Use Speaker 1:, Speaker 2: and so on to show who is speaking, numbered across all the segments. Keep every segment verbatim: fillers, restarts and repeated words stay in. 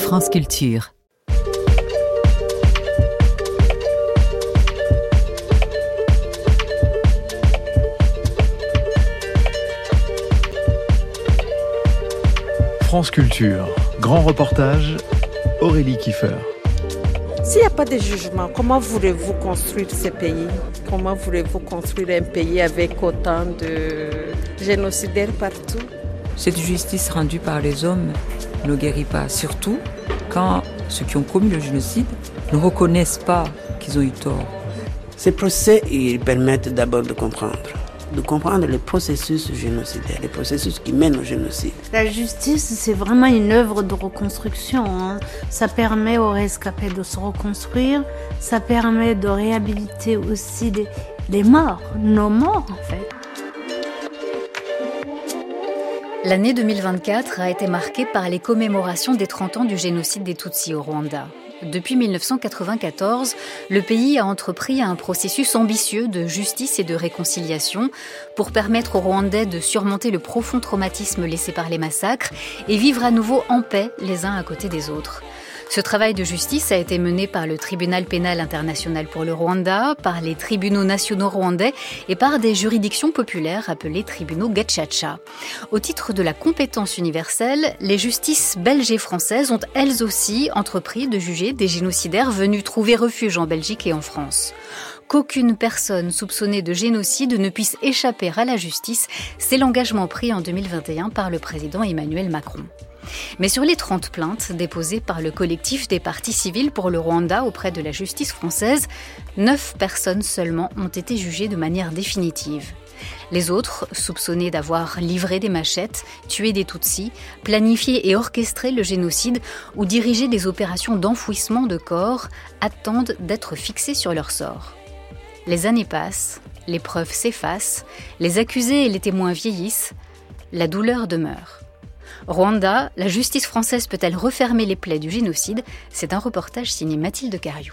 Speaker 1: France Culture.
Speaker 2: France Culture, grand reportage, Aurélie Kiefer.
Speaker 3: S'il n'y a pas de jugement, comment voulez-vous construire ce pays? Comment voulez-vous construire un pays avec autant de génocidaires partout?
Speaker 4: Cette justice rendue par les hommes ne guérit pas, surtout quand ceux qui ont commis le génocide ne reconnaissent pas qu'ils ont eu tort.
Speaker 5: Ces procès, ils permettent d'abord de comprendre. de comprendre les processus génocidaires, les processus qui mènent au génocide.
Speaker 6: La justice, c'est vraiment une œuvre de reconstruction. Hein. Ça permet aux rescapés de se reconstruire, ça permet de réhabiliter aussi les, les morts, nos morts en fait.
Speaker 7: L'année deux mille vingt-quatre a été marquée par les commémorations des trente ans du génocide des Tutsis au Rwanda. Depuis mille neuf cent quatre-vingt-quatorze, le pays a entrepris un processus ambitieux de justice et de réconciliation pour permettre aux Rwandais de surmonter le profond traumatisme laissé par les massacres et vivre à nouveau en paix les uns à côté des autres. Ce travail de justice a été mené par le Tribunal pénal international pour le Rwanda, par les tribunaux nationaux rwandais et par des juridictions populaires appelées tribunaux Gacaca. Au titre de la compétence universelle, les justices belges et françaises ont elles aussi entrepris de juger des génocidaires venus trouver refuge en Belgique et en France. Qu'aucune personne soupçonnée de génocide ne puisse échapper à la justice, c'est l'engagement pris en deux mille vingt et un par le président Emmanuel Macron. Mais sur les trente plaintes déposées par le collectif des parties civiles pour le Rwanda auprès de la justice française, neuf personnes seulement ont été jugées de manière définitive. Les autres, soupçonnés d'avoir livré des machettes, tué des Tutsis, planifié et orchestré le génocide ou dirigé des opérations d'enfouissement de corps, attendent d'être fixés sur leur sort. Les années passent, les preuves s'effacent, les accusés et les témoins vieillissent, la douleur demeure. Rwanda, la justice française peut-elle refermer les plaies du génocide? C'est un reportage signé Mathilde Cariou.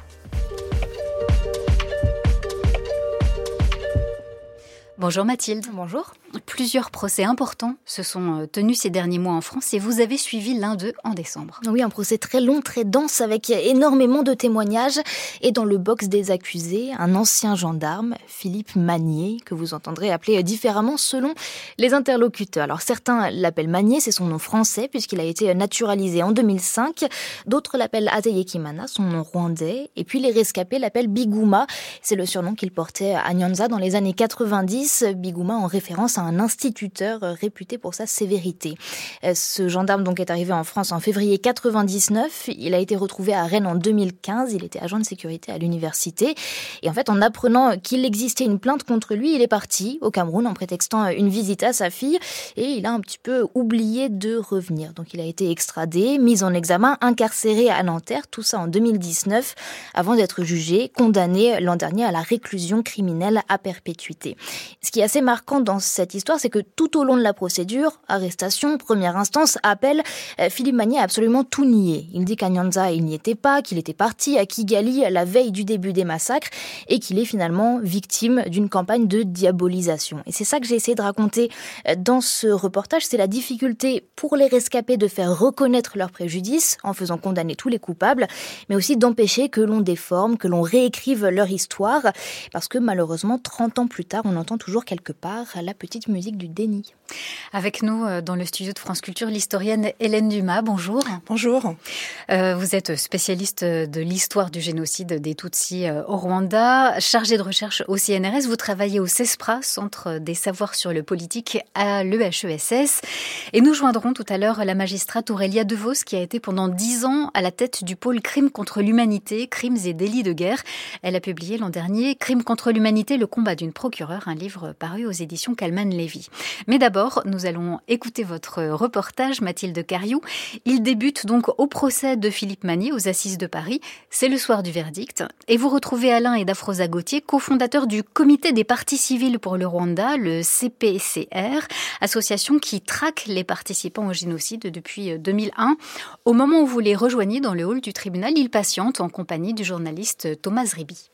Speaker 7: Bonjour Mathilde.
Speaker 8: Bonjour.
Speaker 7: Plusieurs procès importants se sont tenus ces derniers mois en France et vous avez suivi l'un d'eux en décembre.
Speaker 8: Oui, un procès très long, très dense avec énormément de témoignages. Et dans le box des accusés, un ancien gendarme, Philippe Magnier, que vous entendrez appeler différemment selon les interlocuteurs. Alors certains l'appellent Magnier, c'est son nom français puisqu'il a été naturalisé en deux mille cinq. D'autres l'appellent Ateyekimana, son nom rwandais. Et puis les rescapés l'appellent Biguma, c'est le surnom qu'il portait à Nyanza dans les années quatre-vingt-dix. Biguma en référence à un instituteur réputé pour sa sévérité. Ce gendarme donc est arrivé en France en février quatre-vingt-dix-neuf. Il a été retrouvé à Rennes en deux mille quinze. Il était agent de sécurité à l'université. Et en fait, en apprenant qu'il existait une plainte contre lui, il est parti au Cameroun en prétextant une visite à sa fille. Et il a un petit peu oublié de revenir. Donc il a été extradé, mis en examen, incarcéré à Nanterre. Tout ça en deux mille dix-neuf, avant d'être jugé, condamné l'an dernier à la réclusion criminelle à perpétuité. Ce qui est assez marquant dans cette histoire, c'est que tout au long de la procédure, arrestation, première instance, appel, Philippe Magnier a absolument tout nié. Il dit qu'à Nyanza, il n'y était pas, qu'il était parti à Kigali la veille du début des massacres et qu'il est finalement victime d'une campagne de diabolisation. Et c'est ça que j'ai essayé de raconter dans ce reportage, c'est la difficulté pour les rescapés de faire reconnaître leurs préjudices en faisant condamner tous les coupables, mais aussi d'empêcher que l'on déforme, que l'on réécrive leur histoire, parce que malheureusement, trente ans plus tard, on entend toujours quelque part la petite musique du déni.
Speaker 7: Avec nous dans le studio de France Culture, l'historienne Hélène Dumas. Bonjour.
Speaker 9: Bonjour.
Speaker 7: Euh, vous êtes spécialiste de l'histoire du génocide des Tutsis au Rwanda, chargée de recherche au C N R S. Vous travaillez au CESPRA, Centre des savoirs sur le politique à l'E H E S S. Et nous joindrons tout à l'heure la magistrate Aurélia Devos, qui a été pendant dix ans à la tête du pôle Crimes contre l'humanité, crimes et délits de guerre. Elle a publié l'an dernier Crimes contre l'humanité, le combat d'une procureure, un livre paru aux éditions Calman Lévy. Mais d'abord, nous allons écouter votre reportage, Mathilde Cariou. Il débute donc au procès de Philippe Magnier aux Assises de Paris. C'est le soir du verdict. Et vous retrouvez Alain et Dafrosa Gauthier, cofondateurs du Comité des parties civiles pour le Rwanda, le C P C R, association qui traque les participants au génocide depuis deux mille un. Au moment où vous les rejoignez dans le hall du tribunal, ils patientent en compagnie du journaliste Thomas Riby.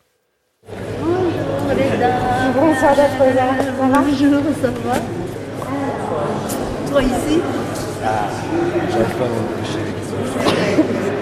Speaker 6: Bonjour les dames. Bonjour Dafrosa. Ça va? Bonjour, ça va? Toi ici?
Speaker 10: Ah, j'arrive pas à m'empêcher.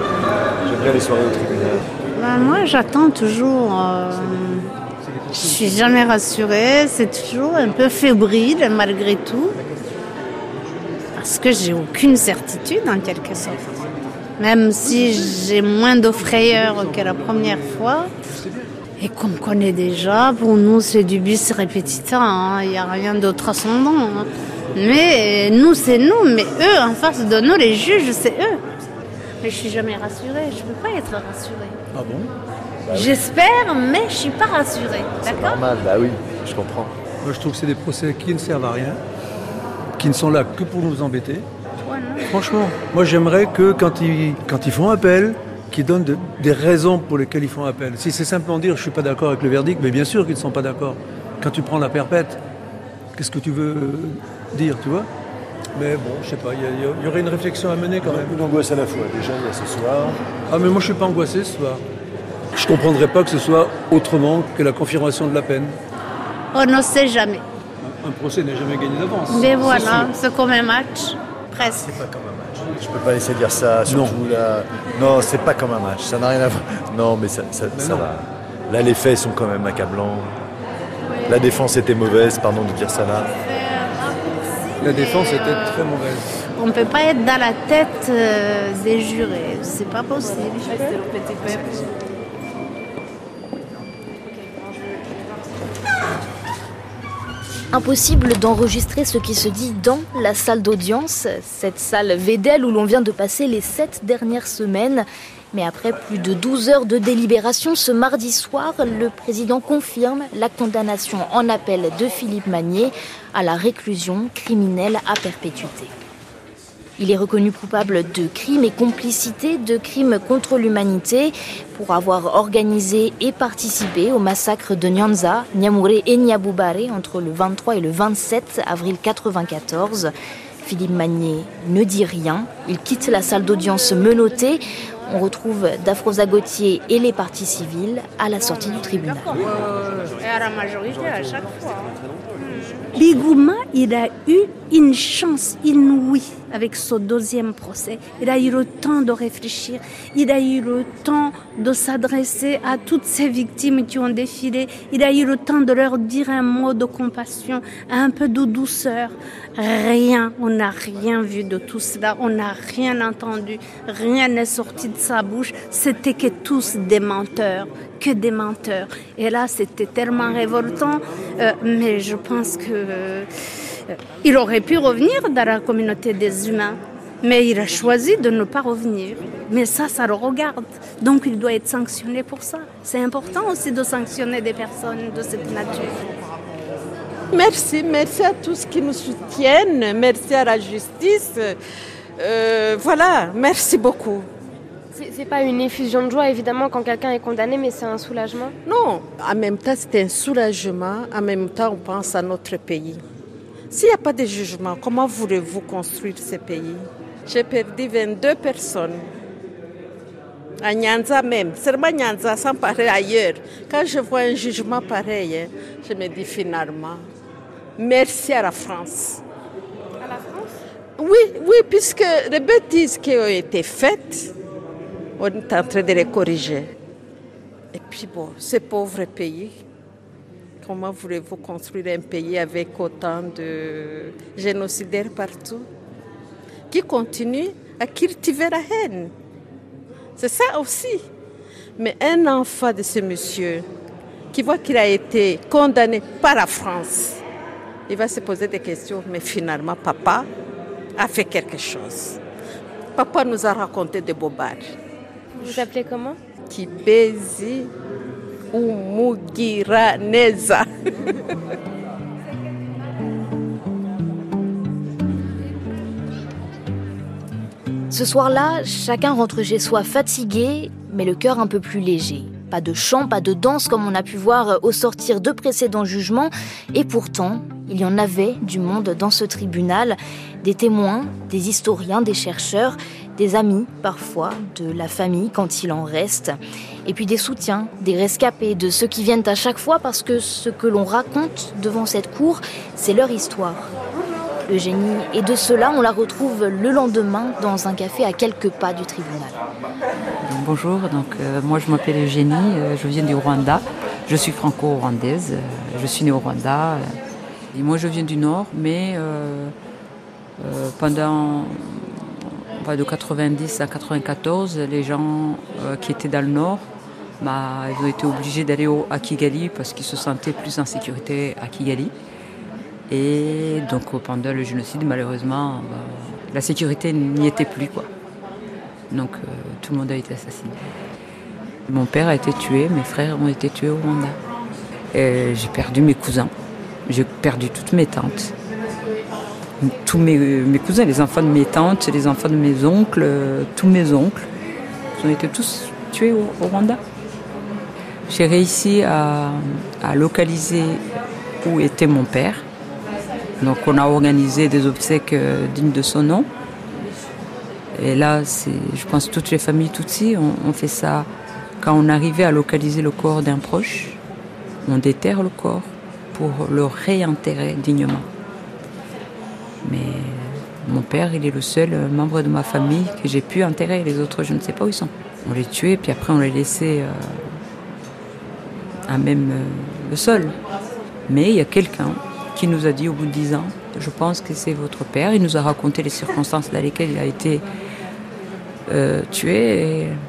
Speaker 1: après les soirées au tribunal?
Speaker 6: Ben, moi, j'attends toujours. Euh, je suis jamais rassurée. C'est toujours un peu fébrile, malgré tout. Parce que j'ai aucune certitude, en quelque sorte. Même si j'ai moins de frayeur que la première fois. Et qu'on me connaît déjà, pour nous, c'est du bis répétitant. Hein. Il n'y a rien de transcendant. Hein. Mais nous, c'est nous. Mais eux, en face de nous, les juges, c'est eux. Mais je suis jamais rassurée. Je ne peux pas être rassurée.
Speaker 1: Ah bon?
Speaker 6: Bah oui. J'espère, mais je ne suis pas rassurée.
Speaker 1: C'est
Speaker 6: d'accord?
Speaker 1: normal, bah oui, je comprends.
Speaker 9: Moi, je trouve que c'est des procès qui ne servent à rien, qui ne sont là que pour nous embêter.
Speaker 6: Ouais,
Speaker 9: franchement, moi, j'aimerais que quand ils, quand ils font appel, qu'ils donnent de, des raisons pour lesquelles ils font appel. Si c'est simplement dire « je ne suis pas d'accord avec le verdict », mais bien sûr qu'ils ne sont pas d'accord. Quand tu prends la perpète, qu'est-ce que tu veux dire, tu vois? Mais bon, je sais pas, il y, y, y aurait une réflexion à mener quand même.
Speaker 1: Une angoisse à la fois. Déjà, il y a ce soir.
Speaker 9: Ah, mais moi, je suis pas angoissé ce soir. Je comprendrais pas que ce soit autrement que la confirmation de la peine.
Speaker 6: On ne sait jamais.
Speaker 9: Un, un procès n'est jamais gagné d'avance.
Speaker 6: Mais voilà, c'est comme un match, presque.
Speaker 1: C'est pas comme un match. Je peux pas laisser dire ça, surtout non. là. Non, c'est pas comme un match. Ça n'a rien à voir. Non, mais ça, ça, mais ça non. va. Là, les faits sont quand même accablants. Oui. La défense était mauvaise, pardon de dire ça là.
Speaker 9: La défense était très mauvaise.
Speaker 6: On ne peut pas être dans la tête euh, des jurés, c'est pas possible.
Speaker 8: Impossible d'enregistrer ce qui se dit dans la salle d'audience, cette salle Vedel où l'on vient de passer les sept dernières semaines. Mais après plus de douze heures de délibération, ce mardi soir, le président confirme la condamnation en appel de Philippe Magnier à la réclusion criminelle à perpétuité. Il est reconnu coupable de crimes et complicité de crimes contre l'humanité pour avoir organisé et participé au massacre de Nyanza, Nyamure et Nyabubare entre le vingt-trois et le vingt-sept avril quatre-vingt-quatorze. Philippe Magnier ne dit rien. Il quitte la salle d'audience menottée. On retrouve Dafrosa Gauthier et les parties civiles à la sortie du tribunal.
Speaker 6: Et à la majorité, à chaque fois. Bigouma, il a eu une chance inouïe avec ce deuxième procès. Il a eu le temps de réfléchir, il a eu le temps de s'adresser à toutes ces victimes qui ont défilé, il a eu le temps de leur dire un mot de compassion, un peu de douceur. Rien, on n'a rien vu de tout cela, on n'a rien entendu, rien n'est sorti de sa bouche, c'était que tous des menteurs, que des menteurs. Et là, c'était tellement révoltant, euh, mais je pense que euh, il aurait pu revenir dans la communauté des humains, mais il a choisi de ne pas revenir. Mais ça, ça le regarde, donc il doit être sanctionné pour ça. C'est important aussi de sanctionner des personnes de cette nature.
Speaker 3: Merci, merci à tous qui nous soutiennent, merci à la justice. Euh, voilà, merci beaucoup.
Speaker 10: C'est, c'est pas une effusion de joie, évidemment, quand quelqu'un est condamné, mais c'est un soulagement?
Speaker 3: Non, en même temps, c'est un soulagement. En même temps, on pense à notre pays. S'il n'y a pas de jugement, comment voulez-vous construire ce pays? J'ai perdu vingt-deux personnes. À Nyanza même, seulement Nyanza, sans parler ailleurs. Quand je vois un jugement pareil, je me dis finalement, merci à la France.
Speaker 10: À la France?
Speaker 3: Oui, oui, puisque les bêtises qui ont été faites, on est en train de les corriger. Et puis bon, ce pauvre pays, comment voulez-vous construire un pays avec autant de génocidaires partout, qui continuent à cultiver la haine? C'est ça aussi. Mais un enfant de ce monsieur, qui voit qu'il a été condamné par la France, il va se poser des questions, mais finalement, papa a fait quelque chose. Papa nous a raconté des bobards.
Speaker 10: Vous vous appelez comment?
Speaker 3: Kibezi Umugiraneza.
Speaker 8: Ce soir-là, chacun rentre chez soi fatigué, mais le cœur un peu plus léger. Pas de chant, pas de danse comme on a pu voir au sortir de précédents jugements. Et pourtant, il y en avait du monde dans ce tribunal. Des témoins, des historiens, des chercheurs, des amis parfois, de la famille quand il en reste. Et puis des soutiens, des rescapés, de ceux qui viennent à chaque fois parce que ce que l'on raconte devant cette cour, c'est leur histoire. Eugénie est de cela, on la retrouve le lendemain dans un café à quelques pas du tribunal.
Speaker 4: Bonjour, donc, euh, moi je m'appelle Eugénie, euh, je viens du Rwanda, je suis franco-rwandaise, euh, je suis née au Rwanda. Euh, et moi je viens du Nord, mais euh, euh, pendant bah, de quatre-vingt-dix à quatre-vingt-quatorze, les gens euh, qui étaient dans le Nord, bah, ils ont été obligés d'aller au, à Kigali parce qu'ils se sentaient plus en sécurité à Kigali. Et donc pendant le génocide, malheureusement, bah, la sécurité n'y était plus, quoi. Donc euh, tout le monde a été assassiné. Mon père a été tué, mes frères ont été tués au Rwanda. Et j'ai perdu mes cousins, j'ai perdu toutes mes tantes. Tous mes, mes cousins, les enfants de mes tantes, les enfants de mes oncles, euh, tous mes oncles, ils ont été tous tués au, au Rwanda. J'ai réussi à, à localiser où était mon père. Donc on a organisé des obsèques dignes de son nom. Et là, c'est, je pense toutes les familles Tutsi ont, ont fait ça. Quand on arrivait à localiser le corps d'un proche, on déterre le corps pour le réenterrer dignement. Mais mon père, il est le seul membre de ma famille que j'ai pu enterrer. Les autres, je ne sais pas où ils sont. On les tuait, puis après on les laissait euh, à même euh, le sol. Mais il y a quelqu'un qui nous a dit au bout de dix ans, je pense que c'est votre père. Il nous a raconté les circonstances dans lesquelles il a été euh, tué. Et,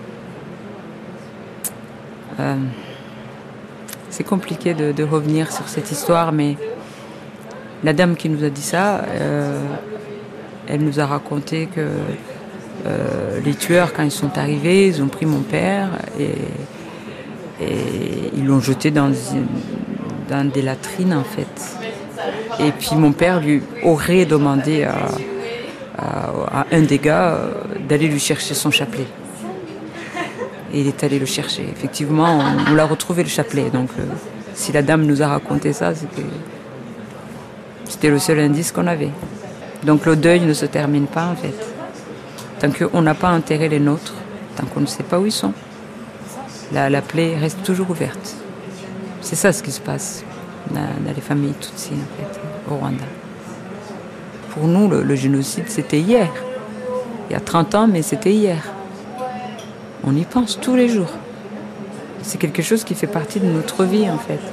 Speaker 4: euh, c'est compliqué de, de revenir sur cette histoire, mais la dame qui nous a dit ça, euh, elle nous a raconté que euh, les tueurs, quand ils sont arrivés, ils ont pris mon père et, et ils l'ont jeté dans, dans des latrines, en fait. Et puis mon père lui aurait demandé à, à, à un des gars d'aller lui chercher son chapelet. Et il est allé le chercher. Effectivement, on, on l'a retrouvé le chapelet. Donc euh, si la dame nous a raconté ça, c'était, c'était le seul indice qu'on avait. Donc le deuil ne se termine pas, en fait. Tant qu'on n'a pas enterré les nôtres, tant qu'on ne sait pas où ils sont, la, la plaie reste toujours ouverte. C'est ça ce qui se passe dans, dans les familles Tutsi, en fait, au Rwanda. Pour nous, le, le génocide, c'était hier. Il y a trente ans, mais c'était hier. On y pense tous les jours. C'est quelque chose qui fait partie de notre vie, en fait.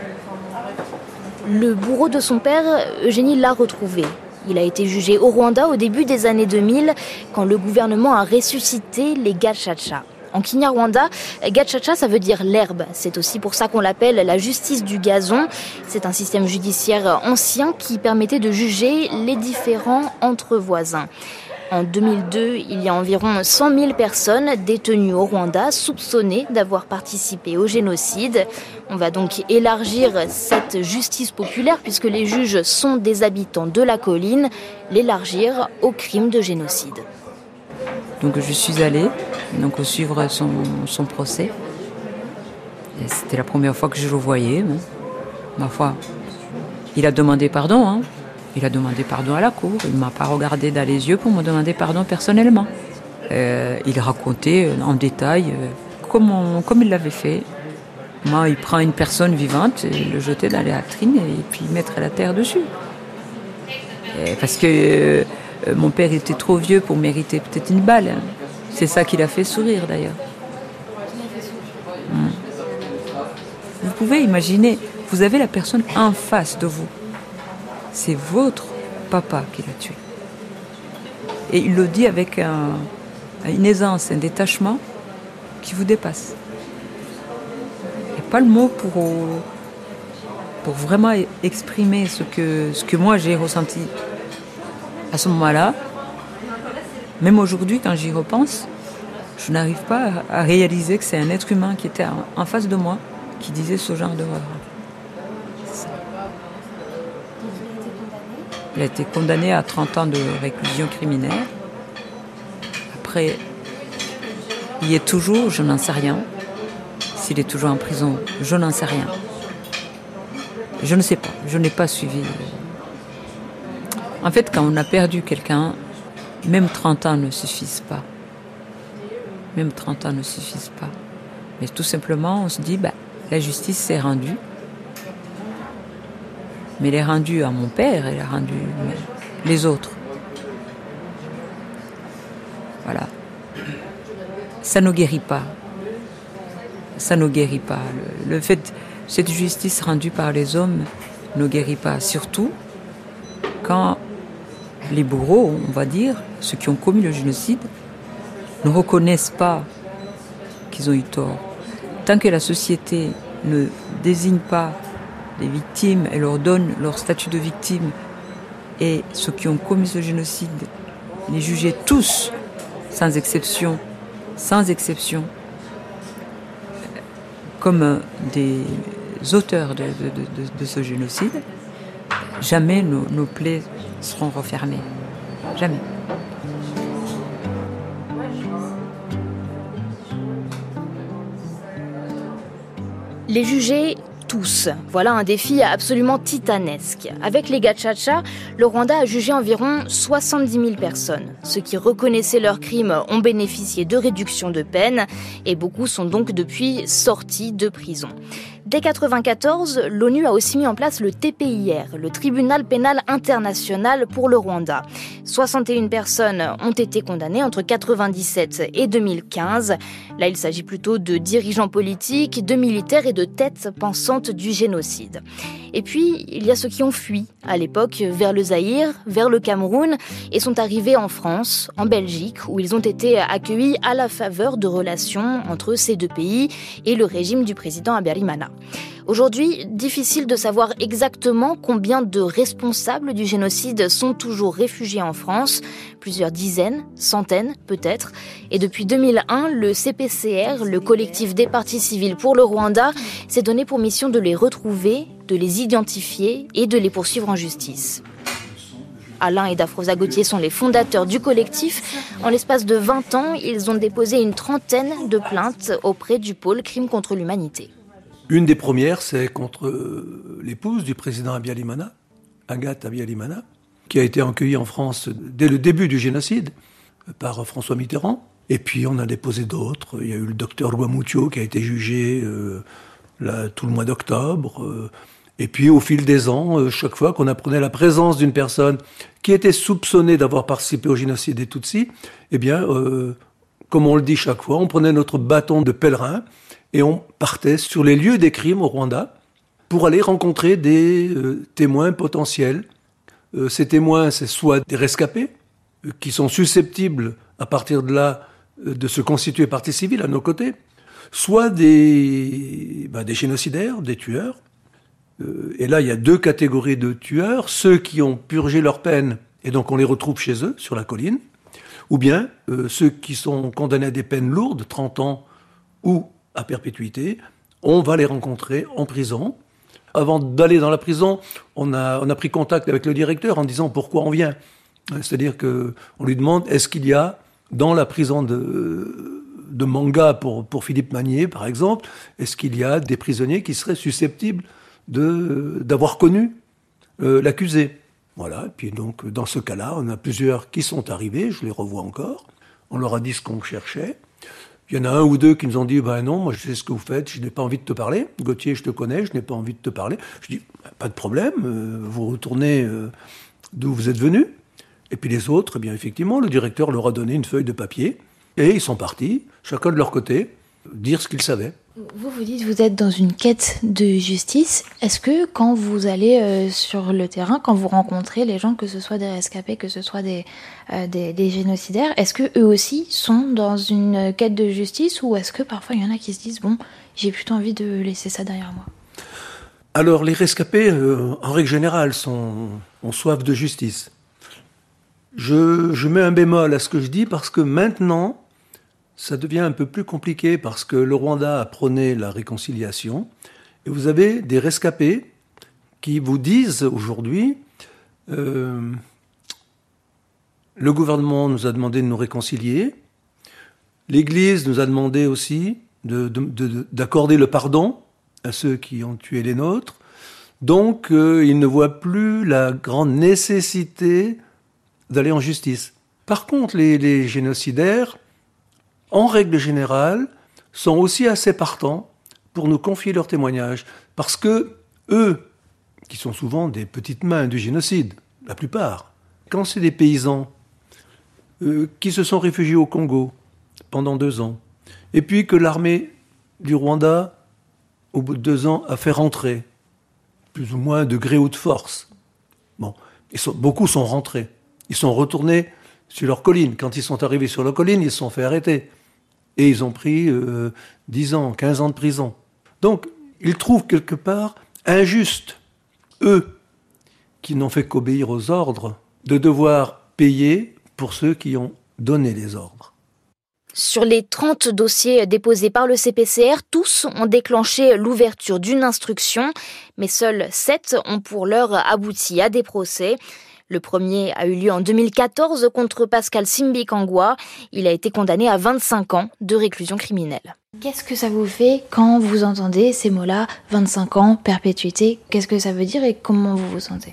Speaker 8: Le bourreau de son père, Eugénie l'a retrouvé. Il a été jugé au Rwanda au début des années deux mille, quand le gouvernement a ressuscité les Gacaca. En Kinyarwanda, Gacaca, ça veut dire l'herbe. C'est aussi pour ça qu'on l'appelle la justice du gazon. C'est un système judiciaire ancien qui permettait de juger les différends entre voisins. En deux mille deux, il y a environ cent mille personnes détenues au Rwanda, soupçonnées d'avoir participé au génocide. On va donc élargir cette justice populaire, puisque les juges sont des habitants de la colline, l'élargir aux crimes de génocide.
Speaker 4: Donc je suis allée donc, suivre son, son procès. Et c'était la première fois que je le voyais. Hein. Ma foi, il a demandé pardon, hein. Il a demandé pardon à la cour. Il ne m'a pas regardé dans les yeux pour me demander pardon personnellement. Euh, il racontait en détail euh, comment, comme il l'avait fait. Moi, il prend une personne vivante, et le jeter dans les latrines et puis mettre la terre dessus. Et parce que euh, mon père était trop vieux pour mériter peut-être une balle. Hein. C'est ça qui l'a fait sourire d'ailleurs. Hum. Vous pouvez imaginer, vous avez la personne en face de vous. C'est votre papa qui l'a tué. Et il le dit avec un, une aisance, un détachement qui vous dépasse. Il n'y a pas le mot pour, pour vraiment exprimer ce que, ce que moi j'ai ressenti à ce moment-là. Même aujourd'hui, quand j'y repense, je n'arrive pas à réaliser que c'est un être humain qui était en face de moi qui disait ce genre d'horreur. Il a été condamné à trente ans de réclusion criminelle. Après, il y est toujours, je n'en sais rien. S'il est toujours en prison, je n'en sais rien. Je ne sais pas, je n'ai pas suivi. En fait, quand on a perdu quelqu'un, même trente ans ne suffisent pas. Même trente ans ne suffisent pas. Mais tout simplement, on se dit, bah, la justice s'est rendue. mais elle est rendue à mon père, elle est rendue les autres. Voilà. Ça ne guérit pas. Ça ne guérit pas. Le, le fait, cette justice rendue par les hommes ne guérit pas. Surtout quand les bourreaux, on va dire, ceux qui ont commis le génocide, ne reconnaissent pas qu'ils ont eu tort. Tant que la société ne désigne pas les victimes et leur donne leur statut de victime, et ceux qui ont commis ce génocide, les juger tous, sans exception, sans exception, comme des auteurs de, de, de, de ce génocide, jamais nos, nos plaies seront refermées. Jamais.
Speaker 8: Les juger tous. Voilà un défi absolument titanesque. Avec les Gacaca, le Rwanda a jugé environ soixante-dix mille personnes. Ceux qui reconnaissaient leurs crimes ont bénéficié de réductions de peine et beaucoup sont donc depuis sortis de prison. Dès quatre-vingt-quatorze, l'ONU a aussi mis en place le T P I R, le Tribunal pénal international pour le Rwanda. soixante et une personnes ont été condamnées entre quatre-vingt-dix-sept et deux mille quinze. Là, il s'agit plutôt de dirigeants politiques, de militaires et de têtes pensantes du génocide. Et puis, il y a ceux qui ont fui à l'époque vers le Zaïre, vers le Cameroun et sont arrivés en France, en Belgique, où ils ont été accueillis à la faveur de relations entre ces deux pays et le régime du président Habyarimana. Aujourd'hui, difficile de savoir exactement combien de responsables du génocide sont toujours réfugiés en France, plusieurs dizaines, centaines peut-être. Et depuis deux mille un, le C P C R, le collectif des partis civils pour le Rwanda, s'est donné pour mission de les retrouver, de les identifier et de les poursuivre en justice. Alain et Dafrosa Gauthier sont les fondateurs du collectif. En l'espace de vingt ans, ils ont déposé une trentaine de plaintes auprès du pôle Crimes contre l'humanité.
Speaker 9: Une des premières, c'est contre l'épouse du président Habyarimana, Agathe Habyarimana, qui a été accueillie en France dès le début du génocide par François Mitterrand. Et puis on a déposé d'autres. Il y a eu le docteur Rwamutio qui a été jugé euh, là, tout le mois d'octobre. Euh, et puis au fil des ans, euh, chaque fois qu'on apprenait la présence d'une personne qui était soupçonnée d'avoir participé au génocide des Tutsis, eh bien, euh, comme on le dit chaque fois, on prenait notre bâton de pèlerin et on partait sur les lieux des crimes au Rwanda pour aller rencontrer des euh, témoins potentiels. Euh, ces témoins, c'est soit des rescapés, euh, qui sont susceptibles, à partir de là, euh, de se constituer partie civile à nos côtés, soit des, ben, des génocidaires, des tueurs. Euh, et là, il y a deux catégories de tueurs, ceux qui ont purgé leur peine, et donc on les retrouve chez eux, sur la colline, ou bien euh, ceux qui sont condamnés à des peines lourdes, trente ans, ou à perpétuité, on va les rencontrer en prison. Avant d'aller dans la prison, on a, on a pris contact avec le directeur en disant pourquoi on vient. C'est-à-dire qu'on lui demande, est-ce qu'il y a dans la prison de, de Manga pour, pour Philippe Magnier, par exemple, est-ce qu'il y a des prisonniers qui seraient susceptibles de, d'avoir connu euh, l'accusé? Voilà, et puis donc dans ce cas-là, on a plusieurs qui sont arrivés, je les revois encore, on leur a dit ce qu'on cherchait. Il y en a un ou deux qui nous ont dit ben « non, moi je sais ce que vous faites, je n'ai pas envie de te parler. Gauthier, je te connais, je n'ai pas envie de te parler. » Je dis ben, « pas de problème, euh, vous retournez euh, d'où vous êtes venus. » Et puis les autres, eh bien effectivement, le directeur leur a donné une feuille de papier et ils sont partis, chacun de leur côté, dire ce qu'ils savaient.
Speaker 6: Vous vous dites vous êtes dans une quête de justice. Est-ce que quand vous allez euh, sur le terrain, quand vous rencontrez les gens, que ce soit des rescapés, que ce soit des, euh, des, des génocidaires, est-ce que eux aussi sont dans une quête de justice ou est-ce que parfois il y en a qui se disent bon, j'ai plutôt envie de laisser ça derrière moi?
Speaker 9: Alors les rescapés, euh, en règle générale, sont, ont soif de justice. Je, je mets un bémol à ce que je dis parce que maintenant, ça devient un peu plus compliqué parce que le Rwanda a prôné la réconciliation. Et vous avez des rescapés qui vous disent aujourd'hui euh, le gouvernement nous a demandé de nous réconcilier, l'Église nous a demandé aussi de, de, de, d'accorder le pardon à ceux qui ont tué les nôtres. Donc, euh, ils ne voient plus la grande nécessité d'aller en justice. Par contre, les, les génocidaires, en règle générale, sont aussi assez partants pour nous confier leurs témoignages. Parce que eux, qui sont souvent des petites mains du génocide, la plupart. Quand c'est des paysans euh, qui se sont réfugiés au Congo pendant deux ans, et puis que l'armée du Rwanda, au bout de deux ans, a fait rentrer, plus ou moins de gré ou de force. Bon, ils sont, beaucoup sont rentrés. Ils sont retournés sur leur colline. Quand ils sont arrivés sur leur colline, ils se sont fait arrêter. Et ils ont pris euh, dix ans, quinze ans de prison. Donc, ils trouvent quelque part injuste, eux, qui n'ont fait qu'obéir aux ordres, de devoir payer pour ceux qui ont donné les ordres.
Speaker 8: Sur les trente dossiers déposés par le C P C R, tous ont déclenché l'ouverture d'une instruction, mais seuls sept ont pour l'heure abouti à des procès. Le premier a eu lieu en deux mille quatorze contre Pascal Simbi-Kangwa. Il a été condamné à vingt-cinq ans de réclusion criminelle. Qu'est-ce que ça vous fait quand vous entendez ces mots-là, vingt-cinq ans, perpétuité? Qu'est-ce que ça veut dire et comment vous vous sentez?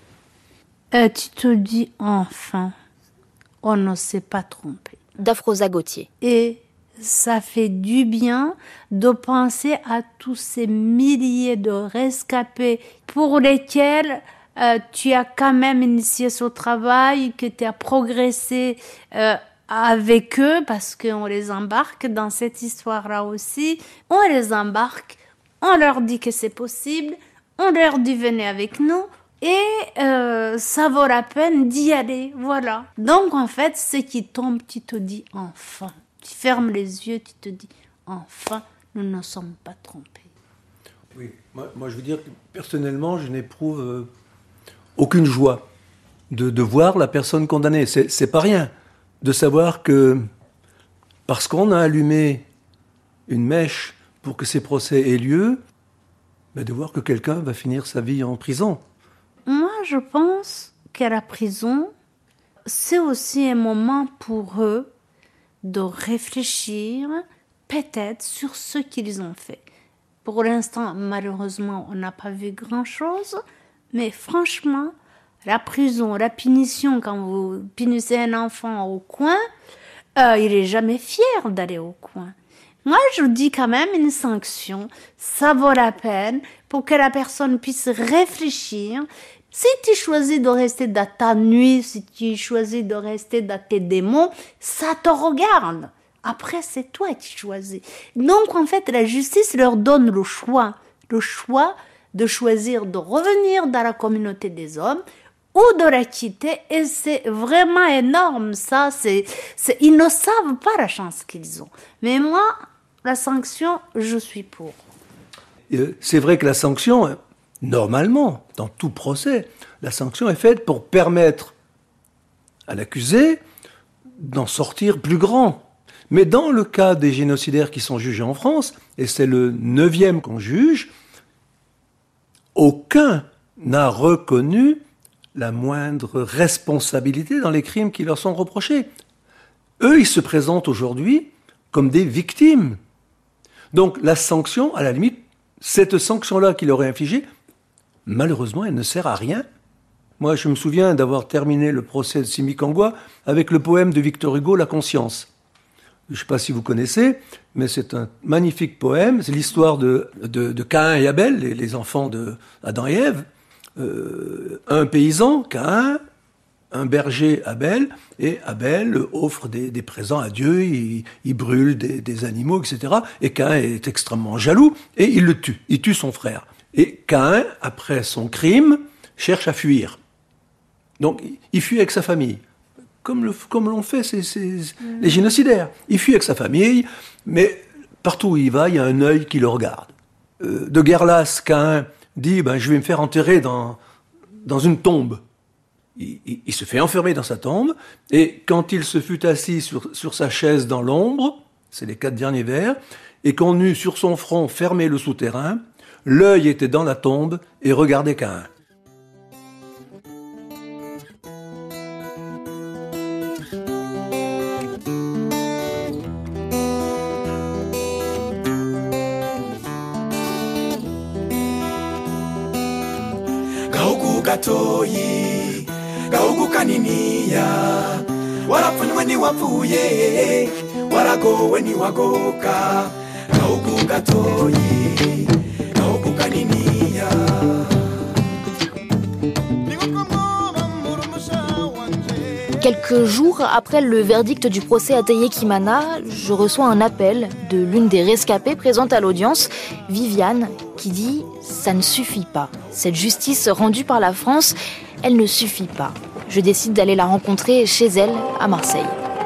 Speaker 6: euh, Tu te dis enfin, on ne s'est pas trompé.
Speaker 8: D'Afrosa Gauthier.
Speaker 6: Et ça fait du bien de penser à tous ces milliers de rescapés pour lesquels euh, tu as quand même initié ce travail, que tu as progressé euh, avec eux, parce qu'on les embarque dans cette histoire-là aussi. On les embarque, on leur dit que c'est possible, on leur dit venez avec nous. Et euh, ça vaut la peine d'y aller, voilà. Donc en fait, ce qui tombe, tu te dis enfin. Tu fermes les yeux, tu te dis enfin, nous ne sommes pas trompés.
Speaker 9: Oui, moi, moi je veux dire que personnellement, je n'éprouve euh, aucune joie de, de voir la personne condamnée. C'est, c'est pas rien de savoir que parce qu'on a allumé une mèche pour que ces procès aient lieu, ben de voir que quelqu'un va finir sa vie en prison.
Speaker 6: Moi, je pense qu'à la prison, c'est aussi un moment pour eux de réfléchir peut-être sur ce qu'ils ont fait. Pour l'instant, malheureusement, on n'a pas vu grand-chose, mais franchement, la prison, la punition, quand vous punissez un enfant au coin, euh, il n'est jamais fier d'aller au coin. Moi, je dis quand même une sanction, ça vaut la peine pour que la personne puisse réfléchir. Si tu choisis de rester dans ta nuit, si tu choisis de rester dans tes démons, ça te regarde. Après, c'est toi qui choisis. Donc, en fait, la justice leur donne le choix. Le choix de choisir de revenir dans la communauté des hommes ou de la quitter. Et c'est vraiment énorme, ça. C'est, c'est, ils ne savent pas la chance qu'ils ont. Mais moi, la sanction, je suis pour.
Speaker 9: C'est vrai que la sanction, normalement, dans tout procès, la sanction est faite pour permettre à l'accusé d'en sortir plus grand. Mais dans le cas des génocidaires qui sont jugés en France, et c'est le neuvième qu'on juge, aucun n'a reconnu la moindre responsabilité dans les crimes qui leur sont reprochés. Eux, ils se présentent aujourd'hui comme des victimes. Donc la sanction, à la limite, cette sanction-là qu'il aurait infligée, malheureusement, elle ne sert à rien. Moi, je me souviens d'avoir terminé le procès de Simbi-Kangwa avec le poème de Victor Hugo, La Conscience. Je ne sais pas si vous connaissez, mais c'est un magnifique poème. C'est l'histoire de, de, de Caïn et Abel, les, les enfants d'Adam et Ève. Euh, un paysan, Caïn, un berger, Abel, et Abel offre des, des présents à Dieu, il, il brûle des, des animaux, et cetera. Et Caïn est extrêmement jaloux, et il le tue. Il tue son frère. Et Caïn, après son crime, cherche à fuir. Donc, il fuit avec sa famille. Comme, le, comme l'ont fait ces, ces, mmh. les génocidaires. Il fuit avec sa famille, mais partout où il va, il y a un œil qui le regarde. Euh, de guerre lasse, Caïn dit ben, « je vais me faire enterrer dans, dans une tombe ». Il, il, il se fait enfermer dans sa tombe, et quand il se fut assis sur, sur sa chaise dans l'ombre, c'est les quatre derniers vers, et qu'on eut sur son front fermé le souterrain, l'œil était dans la tombe et regardait Caïn.
Speaker 11: Gatoyi, gaugu kaniniya, warapfunywe ni wapfuye, waragowe ni wagoka, gaugu gatoyi, gaugu kaniniya.
Speaker 8: Quelques jours après le verdict du procès Ateye Kimana, je reçois un appel de l'une des rescapées présentes à l'audience, Viviane, qui dit « ça ne suffit pas. Cette justice rendue par la France, elle ne suffit pas. » Je décide d'aller la rencontrer chez elle, à Marseille.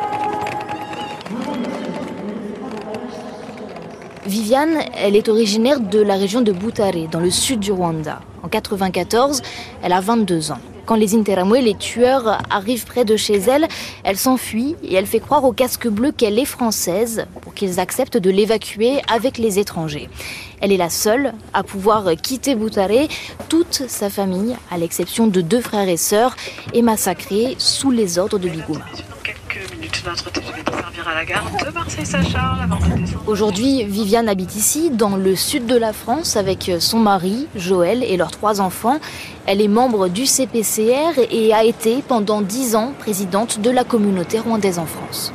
Speaker 8: Viviane, elle est originaire de la région de Butare, dans le sud du Rwanda. En quatre-vingt-quatorze, elle a vingt-deux ans. Quand les Interamwe, les tueurs, arrivent près de chez elle, elle s'enfuit et elle fait croire aux casques bleus qu'elle est française pour qu'ils acceptent de l'évacuer avec les étrangers. Elle est la seule à pouvoir quitter Butare. Toute sa famille, à l'exception de deux frères et sœurs, est massacrée sous les ordres de Bigouma. Aujourd'hui, Viviane habite ici, dans le sud de la France, avec son mari, Joël, et leurs trois enfants. Elle est membre du C P C R et a été pendant dix ans présidente de la communauté rwandaise en France.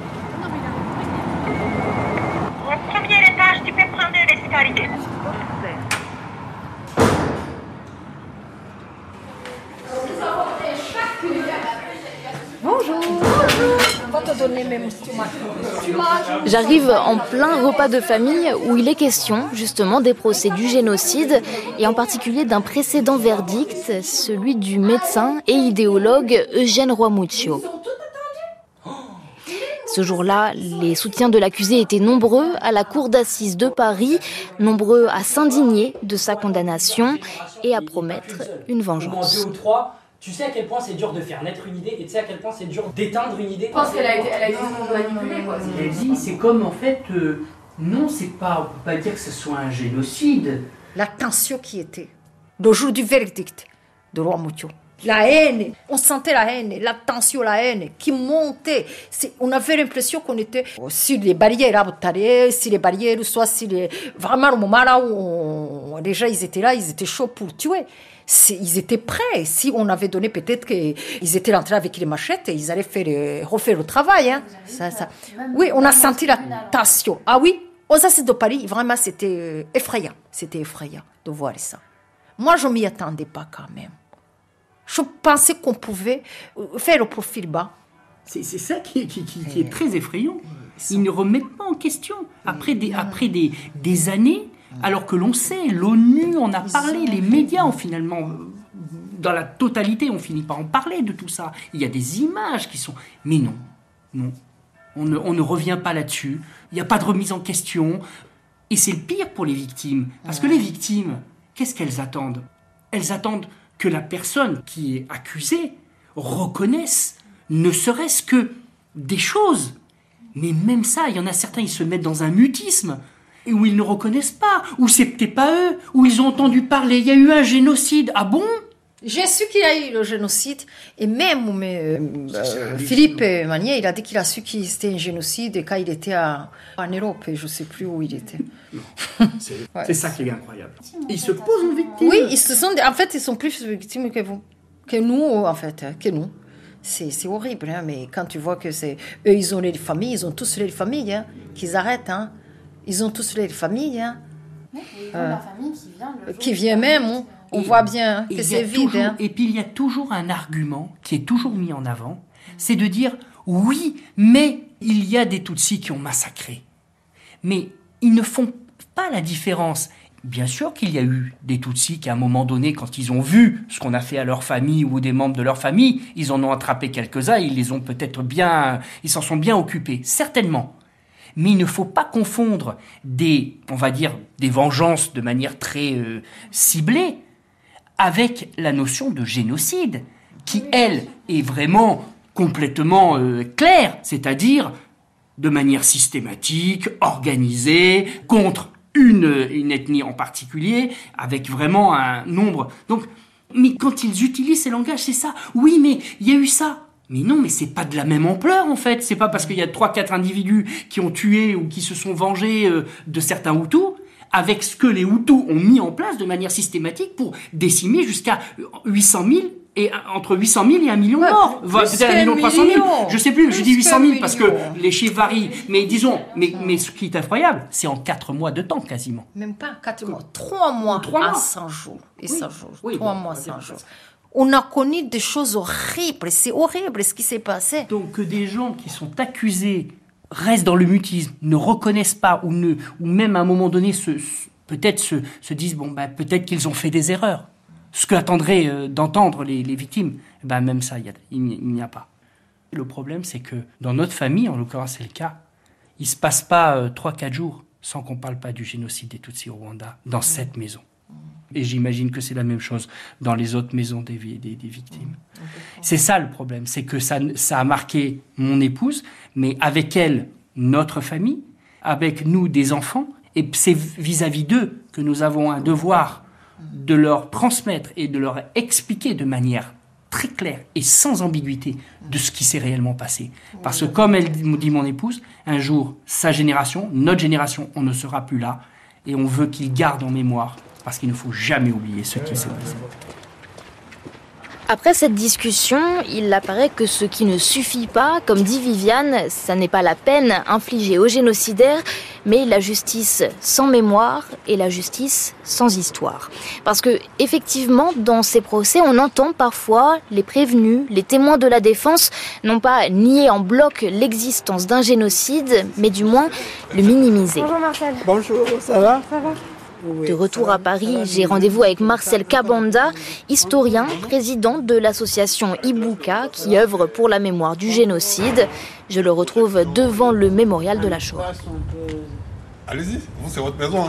Speaker 12: Au premier étage, tu peux prendre l'escalier.
Speaker 3: Bonjour. Bonjour. On va te donner même
Speaker 8: J'arrive en plein repas de famille où il est question justement des procès du génocide et en particulier d'un précédent verdict, celui du médecin et idéologue Eugène Rwamucyo. Ce jour-là, les soutiens de l'accusé étaient nombreux à la cour d'assises de Paris, nombreux à s'indigner de sa condamnation et à promettre une vengeance.
Speaker 13: Tu sais à quel point c'est dur de faire naître une idée et tu sais à quel point c'est dur d'éteindre une idée.
Speaker 4: Je pense qu'elle a été, elle a été manipulée, quoi.
Speaker 13: Elle dit, c'est comme en fait, euh, non, c'est pas, on peut pas dire que ce soit un génocide.
Speaker 14: La tension qui était, le jour du verdict de Rwamucyo. La haine, on sentait la haine, la tension, la haine qui montait. C'est, on avait l'impression qu'on était sur les barrières à Butare, sur les barrières, soit sur les... Vraiment, au moment là où on... les gens ils étaient là, ils étaient chauds pour tuer. C'est, ils étaient prêts. Si on avait donné peut-être qu'ils étaient rentrés avec les machettes, ils allaient faire le, refaire le travail. Hein. Ça, ça. Oui, on a senti la tension. Ah oui, aux assises de Paris, vraiment, c'était effrayant. C'était effrayant de voir ça. Moi, je ne m'y attendais pas quand même. Je pensais qu'on pouvait faire le profil bas.
Speaker 13: C'est, c'est ça qui, qui, qui, qui est très effrayant. Ils ne remettent pas en question. Après des, après des, des années... Alors que l'on sait, l'ONU en a parlé, les médias ont finalement, dans la totalité, on finit par en parler de tout ça. Il y a des images qui sont... Mais non, non, on ne, on ne revient pas là-dessus, il n'y a pas de remise en question. Et c'est le pire pour les victimes. Parce que les victimes, qu'est-ce qu'elles attendent ? Elles attendent que la personne qui est accusée reconnaisse, ne serait-ce que des choses. Mais même ça, il y en a certains, ils se mettent dans un mutisme. Et où ils ne reconnaissent pas, où c'est peut-être pas eux, où ils ont entendu parler, il y a eu un génocide. Ah bon ?
Speaker 14: J'ai su qu'il y a eu le génocide, et même mais, euh, Philippe Manier, il a dit qu'il a su que c'était un génocide quand il était à, en Europe, et je ne sais plus où il était.
Speaker 13: C'est, ouais. C'est ça qui est incroyable. Ils se posent en victime.
Speaker 14: Oui, ils se sont, en fait, ils sont plus victimes que vous, que nous, en fait, que nous. C'est, c'est horrible, hein, mais quand tu vois que c'est eux, ils ont les familles, ils ont tous les familles, hein, qu'ils arrêtent, hein. Ils ont tous les familles, hein.
Speaker 8: Oui, et euh, la famille qui vient, le
Speaker 14: qui vient même, on, on et, voit bien que c'est vide.
Speaker 13: Toujours,
Speaker 14: hein.
Speaker 13: Et puis il y a toujours un argument qui est toujours mis en avant, c'est de dire oui, mais il y a des Tutsis qui ont massacré. Mais ils ne font pas la différence. Bien sûr qu'il y a eu des Tutsis qui, à un moment donné, quand ils ont vu ce qu'on a fait à leur famille ou des membres de leur famille, ils en ont attrapé quelques-uns, ils les ont peut-être bien, ils s'en sont bien occupés, certainement. Mais il ne faut pas confondre des, on va dire, des vengeances de manière très euh, ciblée avec la notion de génocide, qui, elle, est vraiment complètement euh, claire, c'est-à-dire de manière systématique, organisée, contre une, une ethnie en particulier, avec vraiment un nombre... Donc, mais quand ils utilisent ces langages, c'est ça. Oui, mais il y a eu ça. Mais non, mais c'est pas de la même ampleur, en fait. C'est pas parce qu'il y a trois, quatre individus qui ont tué ou qui se sont vengés euh, de certains Hutus, avec ce que les Hutus ont mis en place de manière systématique pour décimer jusqu'à huit cent mille, et entre huit cent mille et un million de morts. Ouais, peut-être un million trois cent mille. Je sais plus, plus je dis huit cent mille parce que les chiffres varient. Mais disons, mais, mais ce qui est incroyable, c'est en quatre mois de temps, quasiment.
Speaker 14: Même pas quatre mois, trois mois,
Speaker 13: trois mois.
Speaker 14: à cent jours. Et cent jours.
Speaker 13: Oui,
Speaker 14: trois
Speaker 13: bon,
Speaker 14: mois, cent jours. On a connu des choses horribles, c'est horrible ce qui s'est passé.
Speaker 13: Donc que des gens qui sont accusés restent dans le mutisme, ne reconnaissent pas ou, ne, ou même à un moment donné se, peut-être se, se disent bon, ben, peut-être qu'ils ont fait des erreurs. Ce qu'attendraient euh, d'entendre les, les victimes, ben, même ça, y a, il, n'y, il n'y a pas. Et le problème, c'est que dans notre famille, en l'occurrence c'est le cas, il ne se passe pas euh, trois quatre jours sans qu'on ne parle pas du génocide des Tutsis au Rwanda dans mmh. cette maison. Et j'imagine que c'est la même chose dans les autres maisons des, des, des victimes. C'est ça le problème, c'est que ça, ça a marqué mon épouse, mais avec elle, notre famille, avec nous, des enfants, et c'est vis-à-vis d'eux que nous avons un devoir de leur transmettre et de leur expliquer de manière très claire et sans ambiguïté de ce qui s'est réellement passé. Parce que comme elle dit mon épouse, un jour, sa génération, notre génération, on ne sera plus là, et on veut qu'ils gardent en mémoire parce qu'il ne faut jamais oublier ce qui s'est passé.
Speaker 8: Après cette discussion, il apparaît que ce qui ne suffit pas, comme dit Viviane, ça n'est pas la peine infligée aux génocidaires, mais la justice sans mémoire et la justice sans histoire. Parce que, effectivement, dans ces procès, on entend parfois les prévenus, les témoins de la défense, non pas nier en bloc l'existence d'un génocide, mais du moins le minimiser.
Speaker 10: Bonjour Marcel.
Speaker 15: Bonjour, ça va ?
Speaker 10: Ça va ?
Speaker 8: De retour à Paris, j'ai rendez-vous avec Marcel Kabanda, historien, président de l'association Ibuka, qui œuvre pour la mémoire du génocide. Je le retrouve devant le mémorial de la Shoah.
Speaker 16: Allez-y, vous, c'est votre maison.